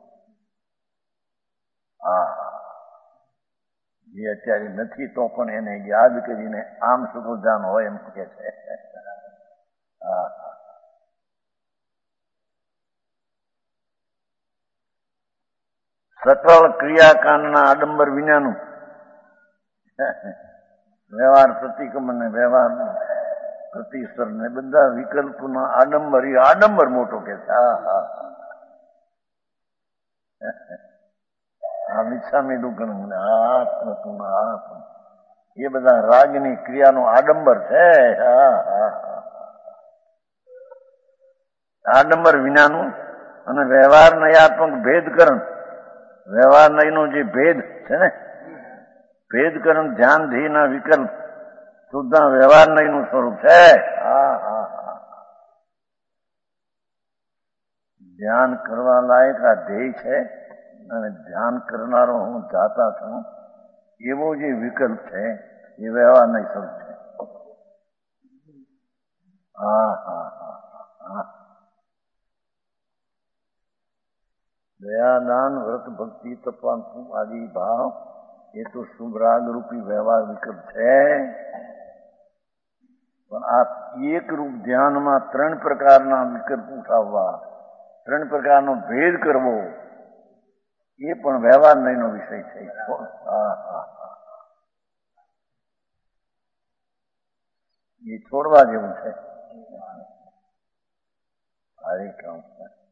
હા જે અત્યારે નથી તો પણ એને યાદ કરીને આમ શુકલ ધ્યાન હોય એમ કે છે. હા સકળ ક્રિયાકાંડના આડંબર વિનાનું વ્યવહાર પ્રતિક્રમણ ને વ્યવહાર પ્રતિસર ને બધા વિકલ્પોના આડંબર એ આડંબર મોટો કે છે. હા હા આ મિચ્છામી દુઃખન આત્મ આત્મ એ બધા રાગની ક્રિયાનો આડંબર છે. હા હા આડંબર વિનાનું અને વ્યવહાર નયાત્મક ભેદકરણ, વ્યવહાર નયનો જે ભેદ છે ને, ભેદકરણ ધ્યાન ધ્યેયના વિકલ્પ શુદ્ધ વ્યવહાર નયનું સ્વરૂપ છે. હા હા હા ધ્યાન કરવા લાયક આ ધ્યેય છે અને ધ્યાન કરનારો હું જાતા છું એવો જે વિકલ્પ છે એ વ્યવહાર નય સ્વરૂપ છે. હા હા હા હા દયાદાન વ્રત ભક્તિ તપાસવું આદિ ભાવ એ તો શુભ રાગ રૂપી વ્યવહાર વિકલ્પ છે. પણ આ એક રૂપ ધ્યાનમાં ત્રણ પ્રકારના વિકલ્પ ઉઠાવવા, ત્રણ પ્રકારનો ભેદ કરવો એ પણ વ્યવહાર નયનો વિષય છે. હા હા હા એ છોડવા જેવું છે. હરે કામ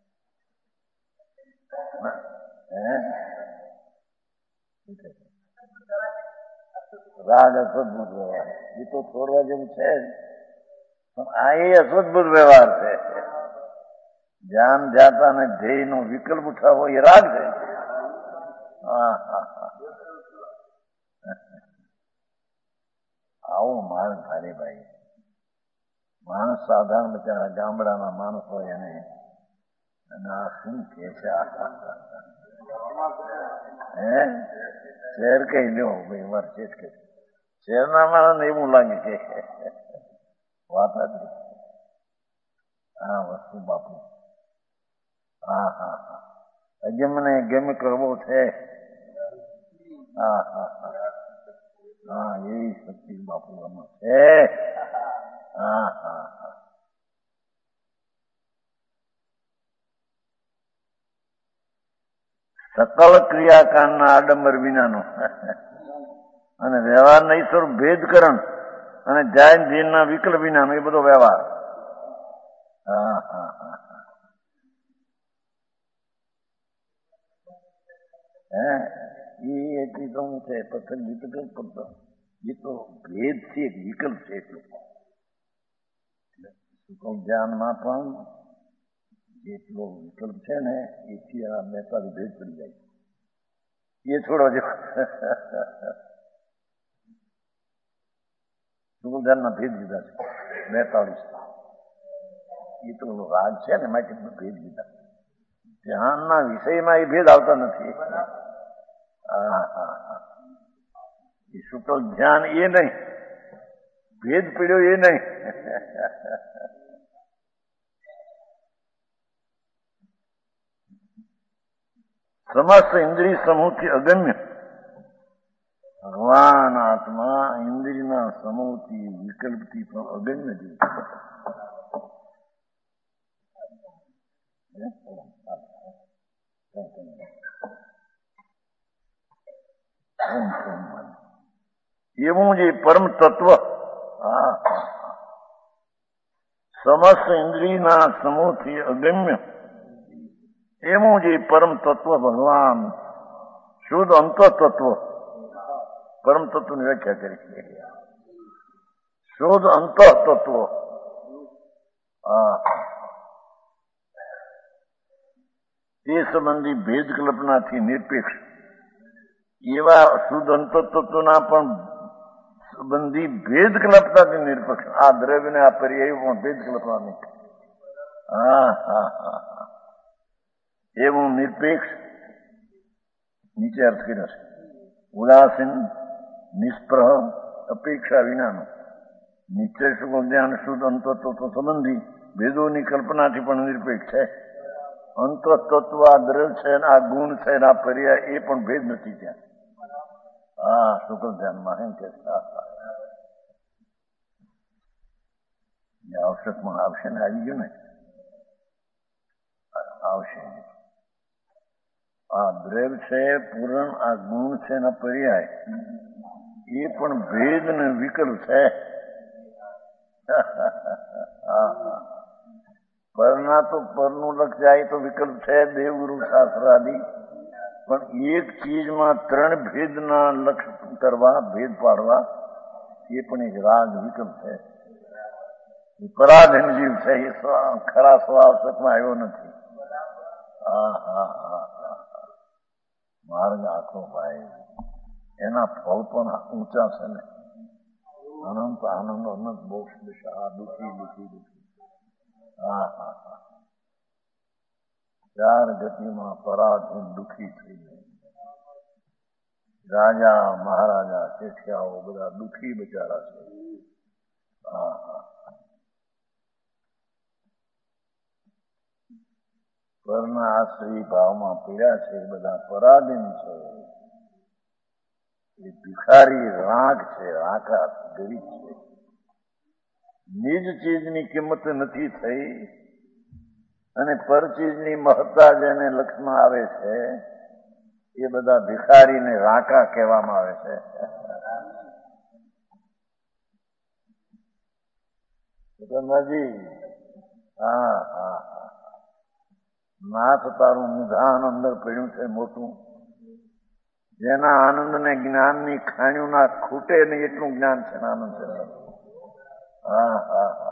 રાગ અસદબુદ્ધ વ્યવહાર એ તો છોડવા જેવું છે જ, પણ આ એ અસદબુદ્ધ વ્યવહાર છે. ધ્યાન જાતા ને ધ્યેય નો વિકલ્પ ઉઠાવો એ રાગ છે. હા હા હા આવો માણસ ભારે ભાઈ માણસ સાધારણ બિચારા ગામડાના માણસ હોય એને અને આ શું કે છે હે શહેર કઈ લ્યો ભાઈ મારે છે કે શહેરના માણસ એવું લાગે કે વાત હતી. હા વસ્તુ બાપુ હા હા હા હજી મને ગેમ કરવો છે. હા હા હા હા એવી શક્તિ બાપુ આમાં છે. હા હા હા સકલ ક્રિયાકાંડના આડંબર વિનાનો અને વ્યવહાર નય સ્વરૂપ ભેદકરણ અને જાયન ધ્યેયના વિકલ્પ વિનાનો એ બધો વ્યવહાર. હા હા હા હે એ એટલી તો હું છે પસંદ ગીત કરતો એ તો ભેદ છે, એક વિકલ્પ છે. એટલું સુકમ ધ્યાનમાં પણ જેટલો વિકલ્પ છે ને એથી આ બેતાલી ભેદ પડી જાય એ છોડો જો સુકમ ધ્યાનના ભેદ લીધા છે બેતાલીસ એ તો રાગ છે ને માટે ભેદ લીધા. ધ્યાનના વિષયમાં એ ભેદ આવતા નથી. હા હા હા એ શુકલ ધ્યાન એ નહીં, ભેદ પીડ્યો એ નહીં. સમસ્ત ઇન્દ્રિય સમૂહથી અગમ્ય ભગવાન આત્મા ઇન્દ્રિયના સમૂહથી વિકલ્પથી પણ અગમ્ય છે. એવું જે પરમ તત્વ સમસ્ત ઇન્દ્રિયના સમૂહથી અગમ્ય એવું જે પરમ તત્વ ભગવાન શુદ્ધ અંત તત્વ પરમ તત્વની વ્યાખ્યા કરી શુદ્ધ અંત તત્વ. હા તે સંબંધી ભેદ કલ્પનાથી નિરપેક્ષ એવા શુદ્ધ અંત તત્વના પણ સંબંધી ભેદ કલ્પનાથી નિરપેક્ષ આ દ્રવ્યને આ પર્યાય પણ ભેદ કલ્પના નહીં. હા હા હા હા એવું નિરપેક્ષ નીચે અર્થ કર્યો છે. ઉદાસીન નિષ્પ્રહ અપેક્ષા વિનાનું નિશ્ચય સુખ ધ્યાન શુદ્ધ અંતત્વ સંબંધી ભેદોની કલ્પનાથી પણ નિરપેક્ષ છે. અંતતત્વ આ દ્રવ્ય છે આ ગુણ છે આ પર્યાય એ પણ ભેદ નથી ત્યાં. હા શુક્લ ધ્યાનમાં એમ કે આવશ્યકમાં આવશે ને આવી ગયું ને આવશે. આ દ્રવ્ય છે પૂરણ આ ગુણ છે ને પર્યાય એ પણ ભેદ ને વિકલ્પ છે. પરના તો પરનું લક્ષ જાય તો વિકલ્પ છે દેવગુરુ શાસ્ત્ર આદિ, પણ એક ચીજમાં ત્રણ ભેદના લક્ષ કરવા ભેદ પાડવા એ પણ એક રાગ વિકલ્પ છે. એ પરાધીન જીવ છે, એ ખરા સ્વાર્થમાં આવ્યો નથી. હા હા હા હા માર્ગ આખો ભાઈ, એના ફળ પણ ઊંચા છે ને. અનંત આનંદ, અનંત મોક્ષ દિશા, દુઃખી દુઃખી દુઃખી. હા હા હા ચાર ગતિમાં પરાધીન દુઃખી થઈ જાય. રાજા મહારાજા શેઠિયાઓ બધા દુઃખી બચારા છે. હા હા પરના આશ્રય ભાવમાં પીડ્યા છે, એ બધા પરાધીન છે. એ ભિખારી રાગ છે, રાકા ગરીબ છે. નિજ ચીજની કિંમત નથી થઈ અને પર ચીજની મહત્તા જેને લક્ષમાં આવે છે, એ બધા ભિખારીને રાકા કહેવામાં આવે છે. નજી હા હા હા નાથ તારું નિધાન અંદર પડ્યું છે મોટું. જેના આનંદને જ્ઞાનની ખાણ્યું ના ખૂટે નહીં એટલું જ્ઞાન છે આનંદ છે. હા હા હા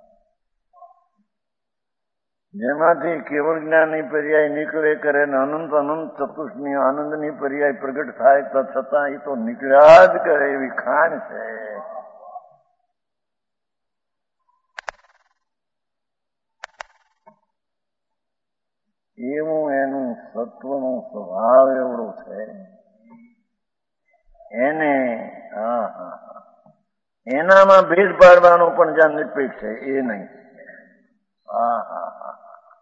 જેમાંથી કેવળ જ્ઞાનની પર્યાય નીકળે કરે ને અનંત અનંત ચતુષ્ની આનંદની પર્યાય પ્રગટ થાય તો છતાં એ તો નીકળ્યા જ કરે એવી ખાણ છે. એવું એનું સત્વનો સ્વભાવ એવડો છે. એને હા હા હા એનામાં ભેદ પાડવાનો પણ જ્યાં નિરપેક્ષ છે એ નહીં. હા હા હા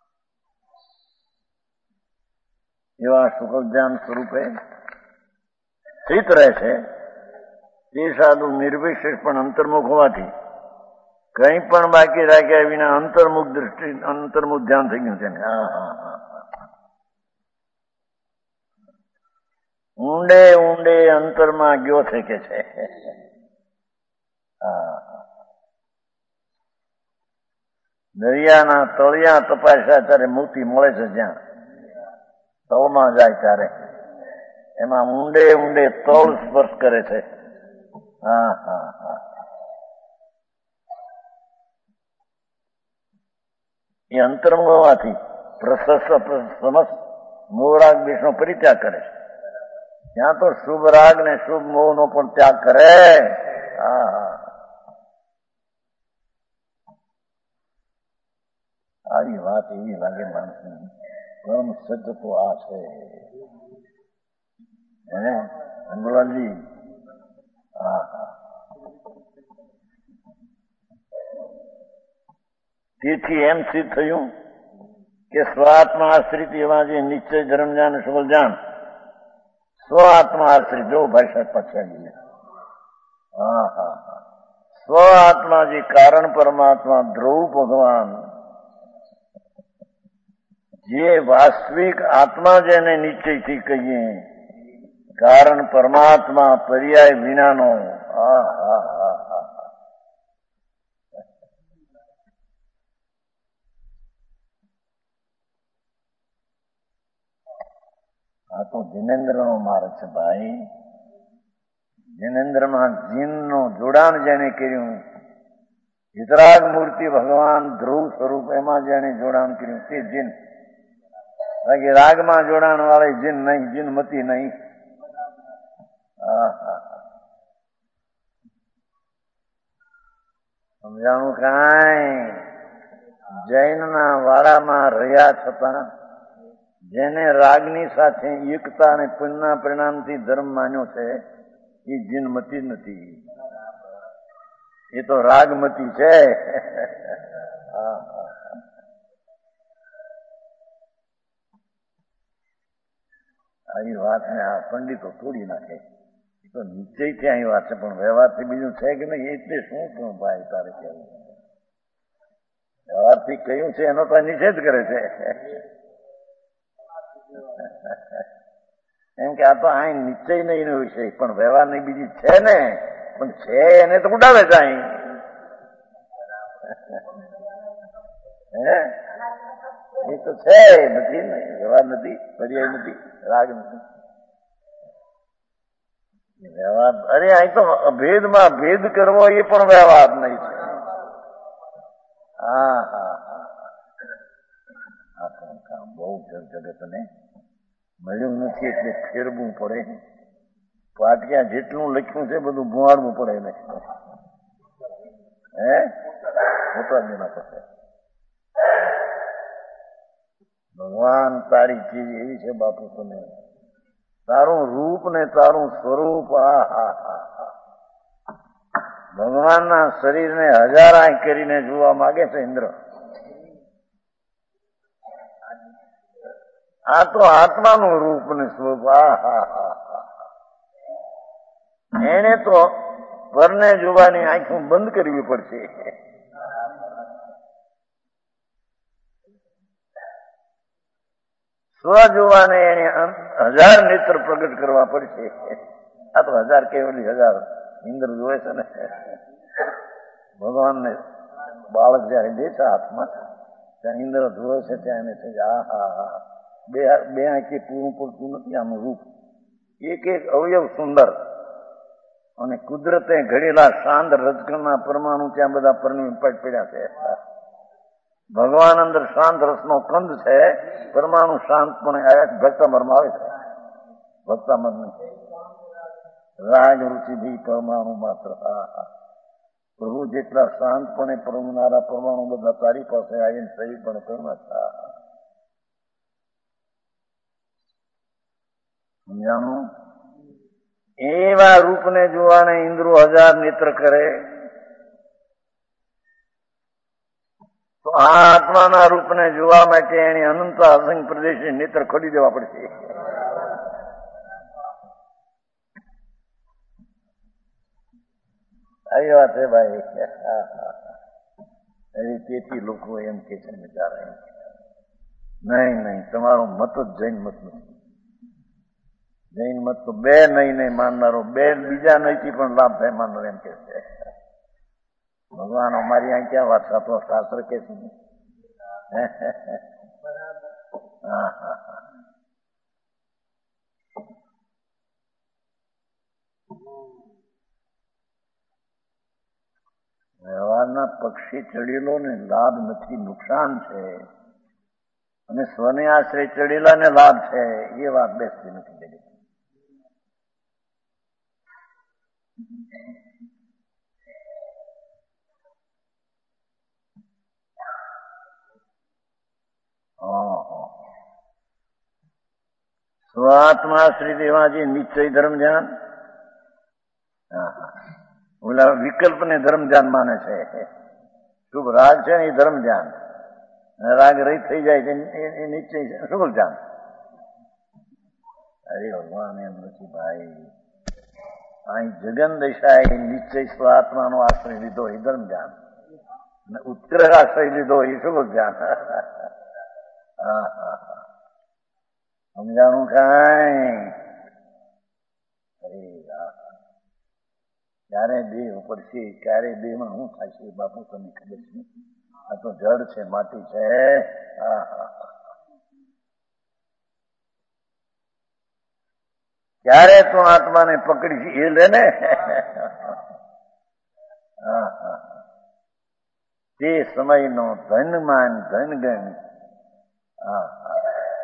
એવા સુખ જ્ઞાન સ્વરૂપે સ્થિત રહે છે. તે સાધુ નિર્વિશેષ પણ અંતર્મુખ હોવાથી કંઈ પણ બાકી રાખ્યા વિના અંતર્મુખ દ્રષ્ટિ અંતર્મુખ ધ્યાન થઈ ગયું છે ને. હા હા હા ઊંડે ઊંડે અંતરમાં ગયો છે કે છે. હા દરિયાના તળિયા તપાસ્યા ત્યારે મોતી મળે છે, જ્યાં તળમાં જાય ત્યારે એમાં ઊંડે ઊંડે તળ સ્પર્શ કરે છે. હા હા હા એ અંતરંગ હોવાથી પ્રશસ્ત સમસ્ત મોહ રાગ દ્વેષનો પરિત્યાગ કરે છે. ત્યાં તો શુભ રાગ ને શુભ મોહ નો પણ ત્યાગ કરે. હા હા આવી વાત એવી લાગે માણસને, પરમ સત્ય તો આ છે. હે અંગલાજી હા હા તેથી એમ સિદ્ધ થયું કે સ્વ આત્મા આશ્રિત એવા જે નિશ્ચય ધર્મ જ્ઞાન સબલ જ્ઞાન સ્વ આત્મા આશ્રિત જો ભાષા પછાડી. હા હા હા સ્વ આત્મા જે કારણ પરમાત્મા ધ્રુવ ભગવાન જે વાસ્તવિક આત્મા જેને નિશ્ચયથી કહીએ, કારણ પરમાત્મા પર્યાય વિનાનો. હા હા હા હા આ તો જીનેન્દ્રનો માર્ગ છે ભાઈ. જીનેન્દ્રમાં જીનનું જોડાણ જેને કર્યું, વિતરાગ મૂર્તિ ભગવાન ધ્રુવ સ્વરૂપ એમાં જેને જોડાણ કર્યું તે જીન. બાકી રાગમાં જોડાણ વાળી જીન નહીં, જીનમતી નહીં. હા હા સમજાણું કાંઈ? જૈનના વાડામાં રહ્યા છતાં જેને રાગની સાથે એકતા અને પુણ્યના પરિણામથી ધર્મ માન્યો છે એ જીનમતી નથી, એ તો રાગમતી છે. આવી વાતને આ પંડિતો તોડી નાખે. એ તો નિશ્ચયથી અહીં વાત છે, પણ વ્યવહારથી બીજું છે કે નહીં એટલે શું કહું ભાઈ તારે કહેવું? વ્યવહારથી કયું છે એનો તો નિષેધ કરે છે. એમ કે આ તો અહીં નિશ્ચય નહીં એનો વિષય, પણ વ્યવહારની બીજી છે ને, પણ છે એને તો ઉડાવે છે અહીં. હે એ તો છે નથી ને, વ્યવહાર નથી, પર્યાય નથી, રાગ નથી. વ્યવહાર અરે અહીં તો અભેદમાં ભેદ કરવો એ પણ વ્યવહાર નહીં છે. હા હા હા આ કામ બહુ જગતને મળ્યું નથી એટલે ફેરવું પડે. પાટિયા જેટલું લખ્યું છે બધું ભુવાડવું પડે એને. હે મોટા દેના થશે. ભગવાન તારી ચીજ એવી છે બાપુ, તમે તારું રૂપ ને તારું સ્વરૂપ. આ હા હા હા ભગવાનના શરીરને હજાર આંખ કરીને જોવા માંગે છે ઇન્દ્ર. આ તો આત્માનું રૂપ ને સ્વરૂપ. આ હા હા હા એને તો પરને જોવાની આંખો બંધ કરવી પડશે. સ્વ જોવાને એને હજાર નેત્ર પ્રગટ કરવા પડશે. આ તો હજાર કેવલી હજાર ઇન્દ્ર જોવે છે ને. ભગવાનને બાળક જયારે દે છે હાથમાં ત્યાં ઇન્દ્ર જોવે છે ત્યાં એને થઈ જાય આ હા હા બે બે આંખી પૂરું પડતું નથી આનું રૂપ. એક એક અવયવ સુંદર અને કુદરતે ઘડેલા શાંત રજકણના પરમાણુ ત્યાં બધા પરણી પડ્યા છે. ભગવાન અંદર શાંત રસનો કંદ છે. પરમાણુ શાંતપણે ભક્તામરમાં આવે છે. ભક્તામર રાગ રુચિ ભી પરમાણુ માત્ર. હા હા પ્રભુ જેટલા શાંતપણે પરમનારા પરમાણુ બધા તારી પાસે આવીને સહી પણ કરવાતા. સમજાણું? એવા રૂપને જોવાને ઇન્દ્રો હજાર નેત્ર કરે તો આ આત્માના રૂપને જોવા માટે એને અનંત અસંગ પ્રદેશ નેત્ર ખોલી દેવા પડશે. આવી વાત છે ભાઈ. તેથી લોકો એમ કે છે વિચારે નહીં નહીં તમારો મત જ જૈન મત નથી. જૈન મત તો બે નહીં નહીં માનનારો બે બીજા નહીંથી પણ લાભ થાય માનનારો એમ કે છે. ભગવાન અમારી અહીં ક્યાં વાત સાતો શાસ્ત્ર કે છે. હા હા હા વ્યવહારના પક્ષી ચડેલો ને લાભ નથી, નુકસાન છે. અને સ્વને આશ્રય ચડેલા ને લાભ છે એ વાત બેસતી નથી. સ્વાત્મા શ્રી દેવાજી નિશ્ચય ધર્મ ધ્યાન. ઓલા વિકલ્પ ને ધર્મ ધ્યાન માને છે. શુભ રાગ છે ને એ ધર્મ ધ્યાન, રાગ રહી થઈ જાય છે એ નિશ્ચય છે શુભ ધ્યાન. અરે ભગવાન એમ નથી ભાઈ. અહીં જગન દશાએ નિશ્ચય સ્વાત્માનો આશ્રય લીધો એ ધર્મ ધ્યાન, અને ઉત્કર્ષ આશ્રય લીધો એ શુભ ધ્યાન. હા હા હા સમજાણું કાંઈ? અરે ક્યારે દેહ ઉપડશે, ક્યારે દેહમાં શું થાય છે બાપુ તમને ખબર છે? આ તો જળ છે, માટી છે. હા હા ક્યારે તો આત્માને પકડી એ લે ને. હા હા તે સમયનો ધનમાન ધનગણ. હા હા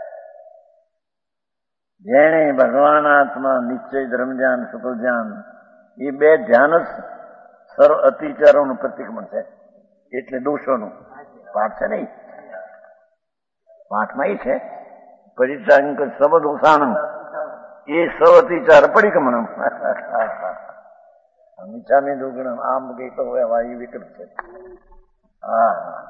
જેણે ભગવાન આત્મા નિશ્ચય ધર્મ ધ્યાન શુક્લ ધ્યાન એ બે ધ્યાન જ સર્વ અતિચારોનું પ્રતિક્રમણ છે. એટલે દોષોનું પાઠ છે નહીં, પાઠમાં એ છે પરિચાંક સબદ ઉસાણમ એ સૌ અતિચાર પરિક્રમણ. નીચામી દુગણમ આમ કઈ તો એ વિકલ્પ છે. હા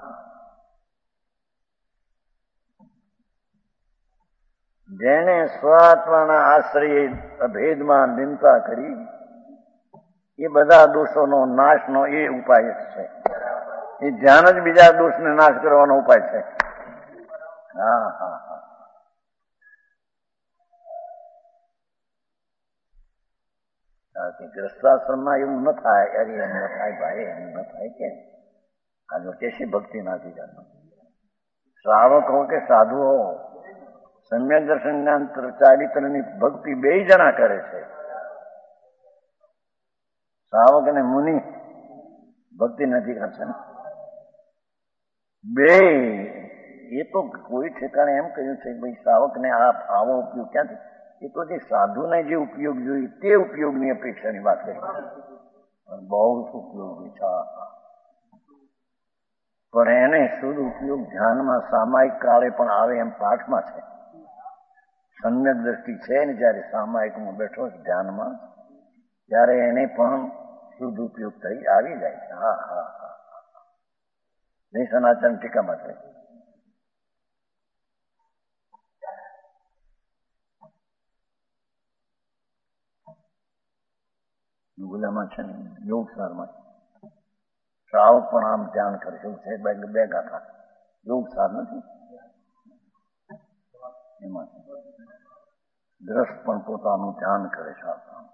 જેને સ્વાત્માના આશ્રય અભેદમાં નિંદા કરી એ બધા દોષોનો નાશનો એ ઉપાય છે. એ ધ્યાન જ બીજા દોષને નાશ કરવાનો ઉપાય છે. હા હા હા ગ્રસ્તાશ્રમમાં એવું ન થાય. અરે એમ ન થાય ભાઈ, એમ ન થાય. કે આ જો કેસી ભક્તિ નથી કરતા. શ્રાવક હો કે સાધુ હો, સમ્યક દર્શન જ્ઞાન ચારિત્રની ભક્તિ બે જણા કરે છે. શ્રાવક અને મુનિ ભક્તિ નથી કરશે ને. બે એ તો કોઈ ઠેકાણે એમ કહ્યું છે ભાઈ શ્રાવકને આ આવો ઉપયોગ ક્યાંથી? એ તો જે સાધુને જે ઉપયોગ જોઈએ તે ઉપયોગની અપેક્ષાની વાત કરી. બહુ ઉપયોગી છે, પણ એને શુદ્ધ ઉપયોગ ધ્યાનમાં સામાયિક કાળે પણ આવે એમ પાઠમાં છે. સમ્યક દ્રષ્ટિ છે ને જયારે સામાયિકમાં બેઠો ધ્યાનમાં ત્યારે એને પણ શુદ્ધ ઉપયોગ થઈ આવી જાય છે. હા હા હા નહીં સનાતન ટીકામાં છે. ગુલામાં છે ને યોગ સારમાં શ્રાવક પણ આમ ધ્યાન કરે છે. બે ગાથા યોગ સાર નથી એમાં ગ્રસ્ત પણ પોતાનું ધ્યાન કરે છે.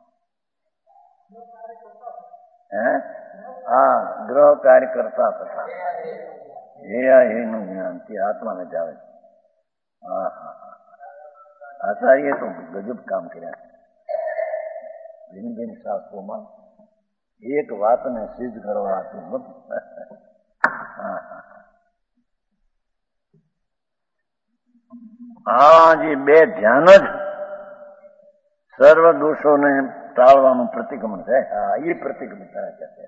હે હા ગ્રહ કાર્ય કરતા થતા હે એનું જ્ઞાન તે આત્માને જ આવે. હા હા હા આચાર્ય તો ગજબ કામ કર્યા. ભિન્ન ભિન્ન શાસ્ત્રોમાં એક વાતને સિદ્ધ કરવા હતું. હા જે બે ધ્યાન જ સર્વ દોષોને ટાળવાનું પ્રતિક્રમણ છે. હા એ પ્રતિક્રમણ થાય છે.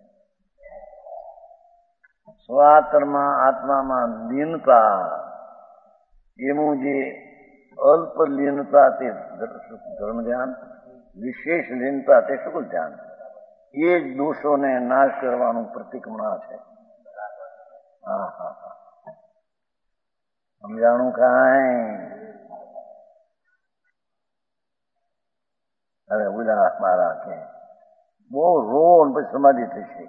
સ્વાત્મા આત્મામાં લીનતા એનું જે અલ્પ લીનતા તે ધર્મ ધ્યાન, વિશેષ લીનતા તે શુક્લ ધ્યાન. એ જ દોષોને નાશ કરવાનું પ્રતિક્રમણ છે. હા હા હા સમજાણું કાંઈ? હવે ઉલા મારા કે બહુ રો પછી સમાધિ થશે.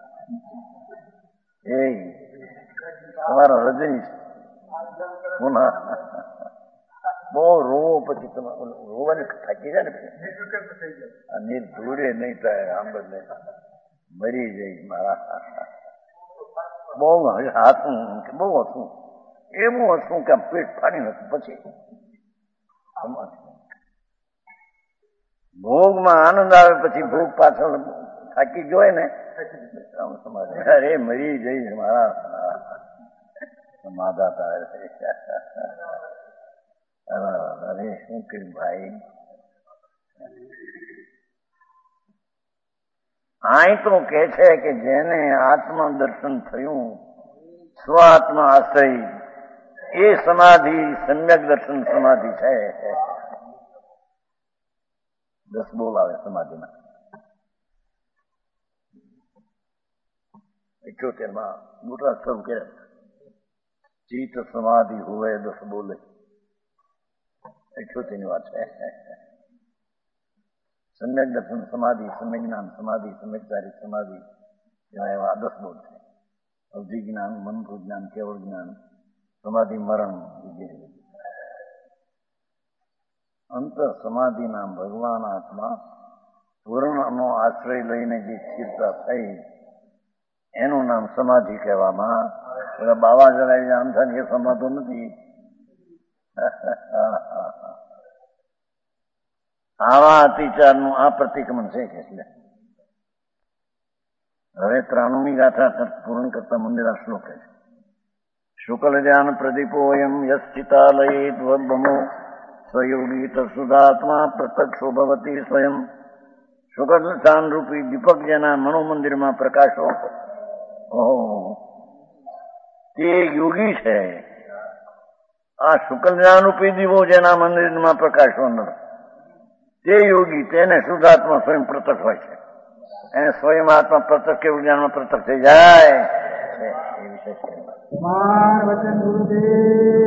એ તમારા રજની પુનઃ બહુ રોવો પછી તમે રોવાની થાકી જાય ને પછી ધૂળે નહીં થાય. આમ બદલે મરી જઈશ મારા. બહુ હાથું બહુ હતું એવું હતું કે પેટ ફાડી હતું. પછી ભોગમાં આનંદ આવે પછી ભોગ પાછળ થાકી જોય ને અરે મરી જઈશ મારા માધા તારે. અરે શું કર્યું ભાઈ? અહીં તો કે છે કે જેને આત્મા દર્શન થયું સ્વ આત્મા આશ્રય એ સમાધિ સમ્યક દર્શન સમાધિ છે. દસ બોલ આવે સમાધિમાં. ઇઠ્યોતેર માં મોટા સ્વરૂપ કે ચિત્ત સમાધિ હોવે દસ બોલે. ઇઠ્યોતેર ની વાત છે. સમ્યક દર્શન સમાધિ, સમ્યક જ્ઞાન સમાધિ, સમ્યકચારી સમાધિ એવા દસ બોલ છે. અવધિ જ્ઞાન, મંત્ર જ્ઞાન, કેવળ જ્ઞાન, સમાધિ મરણ વગેરે. અંત સમાધિના ભગવાન આત્મા પૂર્ણનો આશ્રય લઈને જે સ્થિરતા થઈ એનું નામ સમાધિ કહેવામાં. બધા બાવા જણાવી આમ થાય એ સમાતો નથી. આવા અતિચારનું આ પ્રતિક્રમણ છે કે છે. હવે ત્રાણુની ગાથા પૂર્ણ કરતા મંદિરા શ્લોક છે. શુક્લ ધ્યાન પ્રદીપો એમ યશ્ચિતાલયે દ્વમો સ્વયોગી તત્સુધાત્મા પ્રત્યક્ષો ભવતી સ્વયં. શુક્લ ધ્યાન રૂપી દીપક જેના મનોમંદિરમાં પ્રકાશો ઓહો તે યોગી છે. આ શુક્લ જ્ઞાન રૂપી દીવો જેના મંદિરમાં પ્રકાશો અંદર તે યોગી તેને શુદ્ધાત્મા સ્વયં પ્રત્યક્ષ હોય છે. એને સ્વયં આત્મા પ્રત્યક્ષ કેવું જ્ઞાનમાં પ્રત્યક્ષ થઈ જાય. એ વિશેષ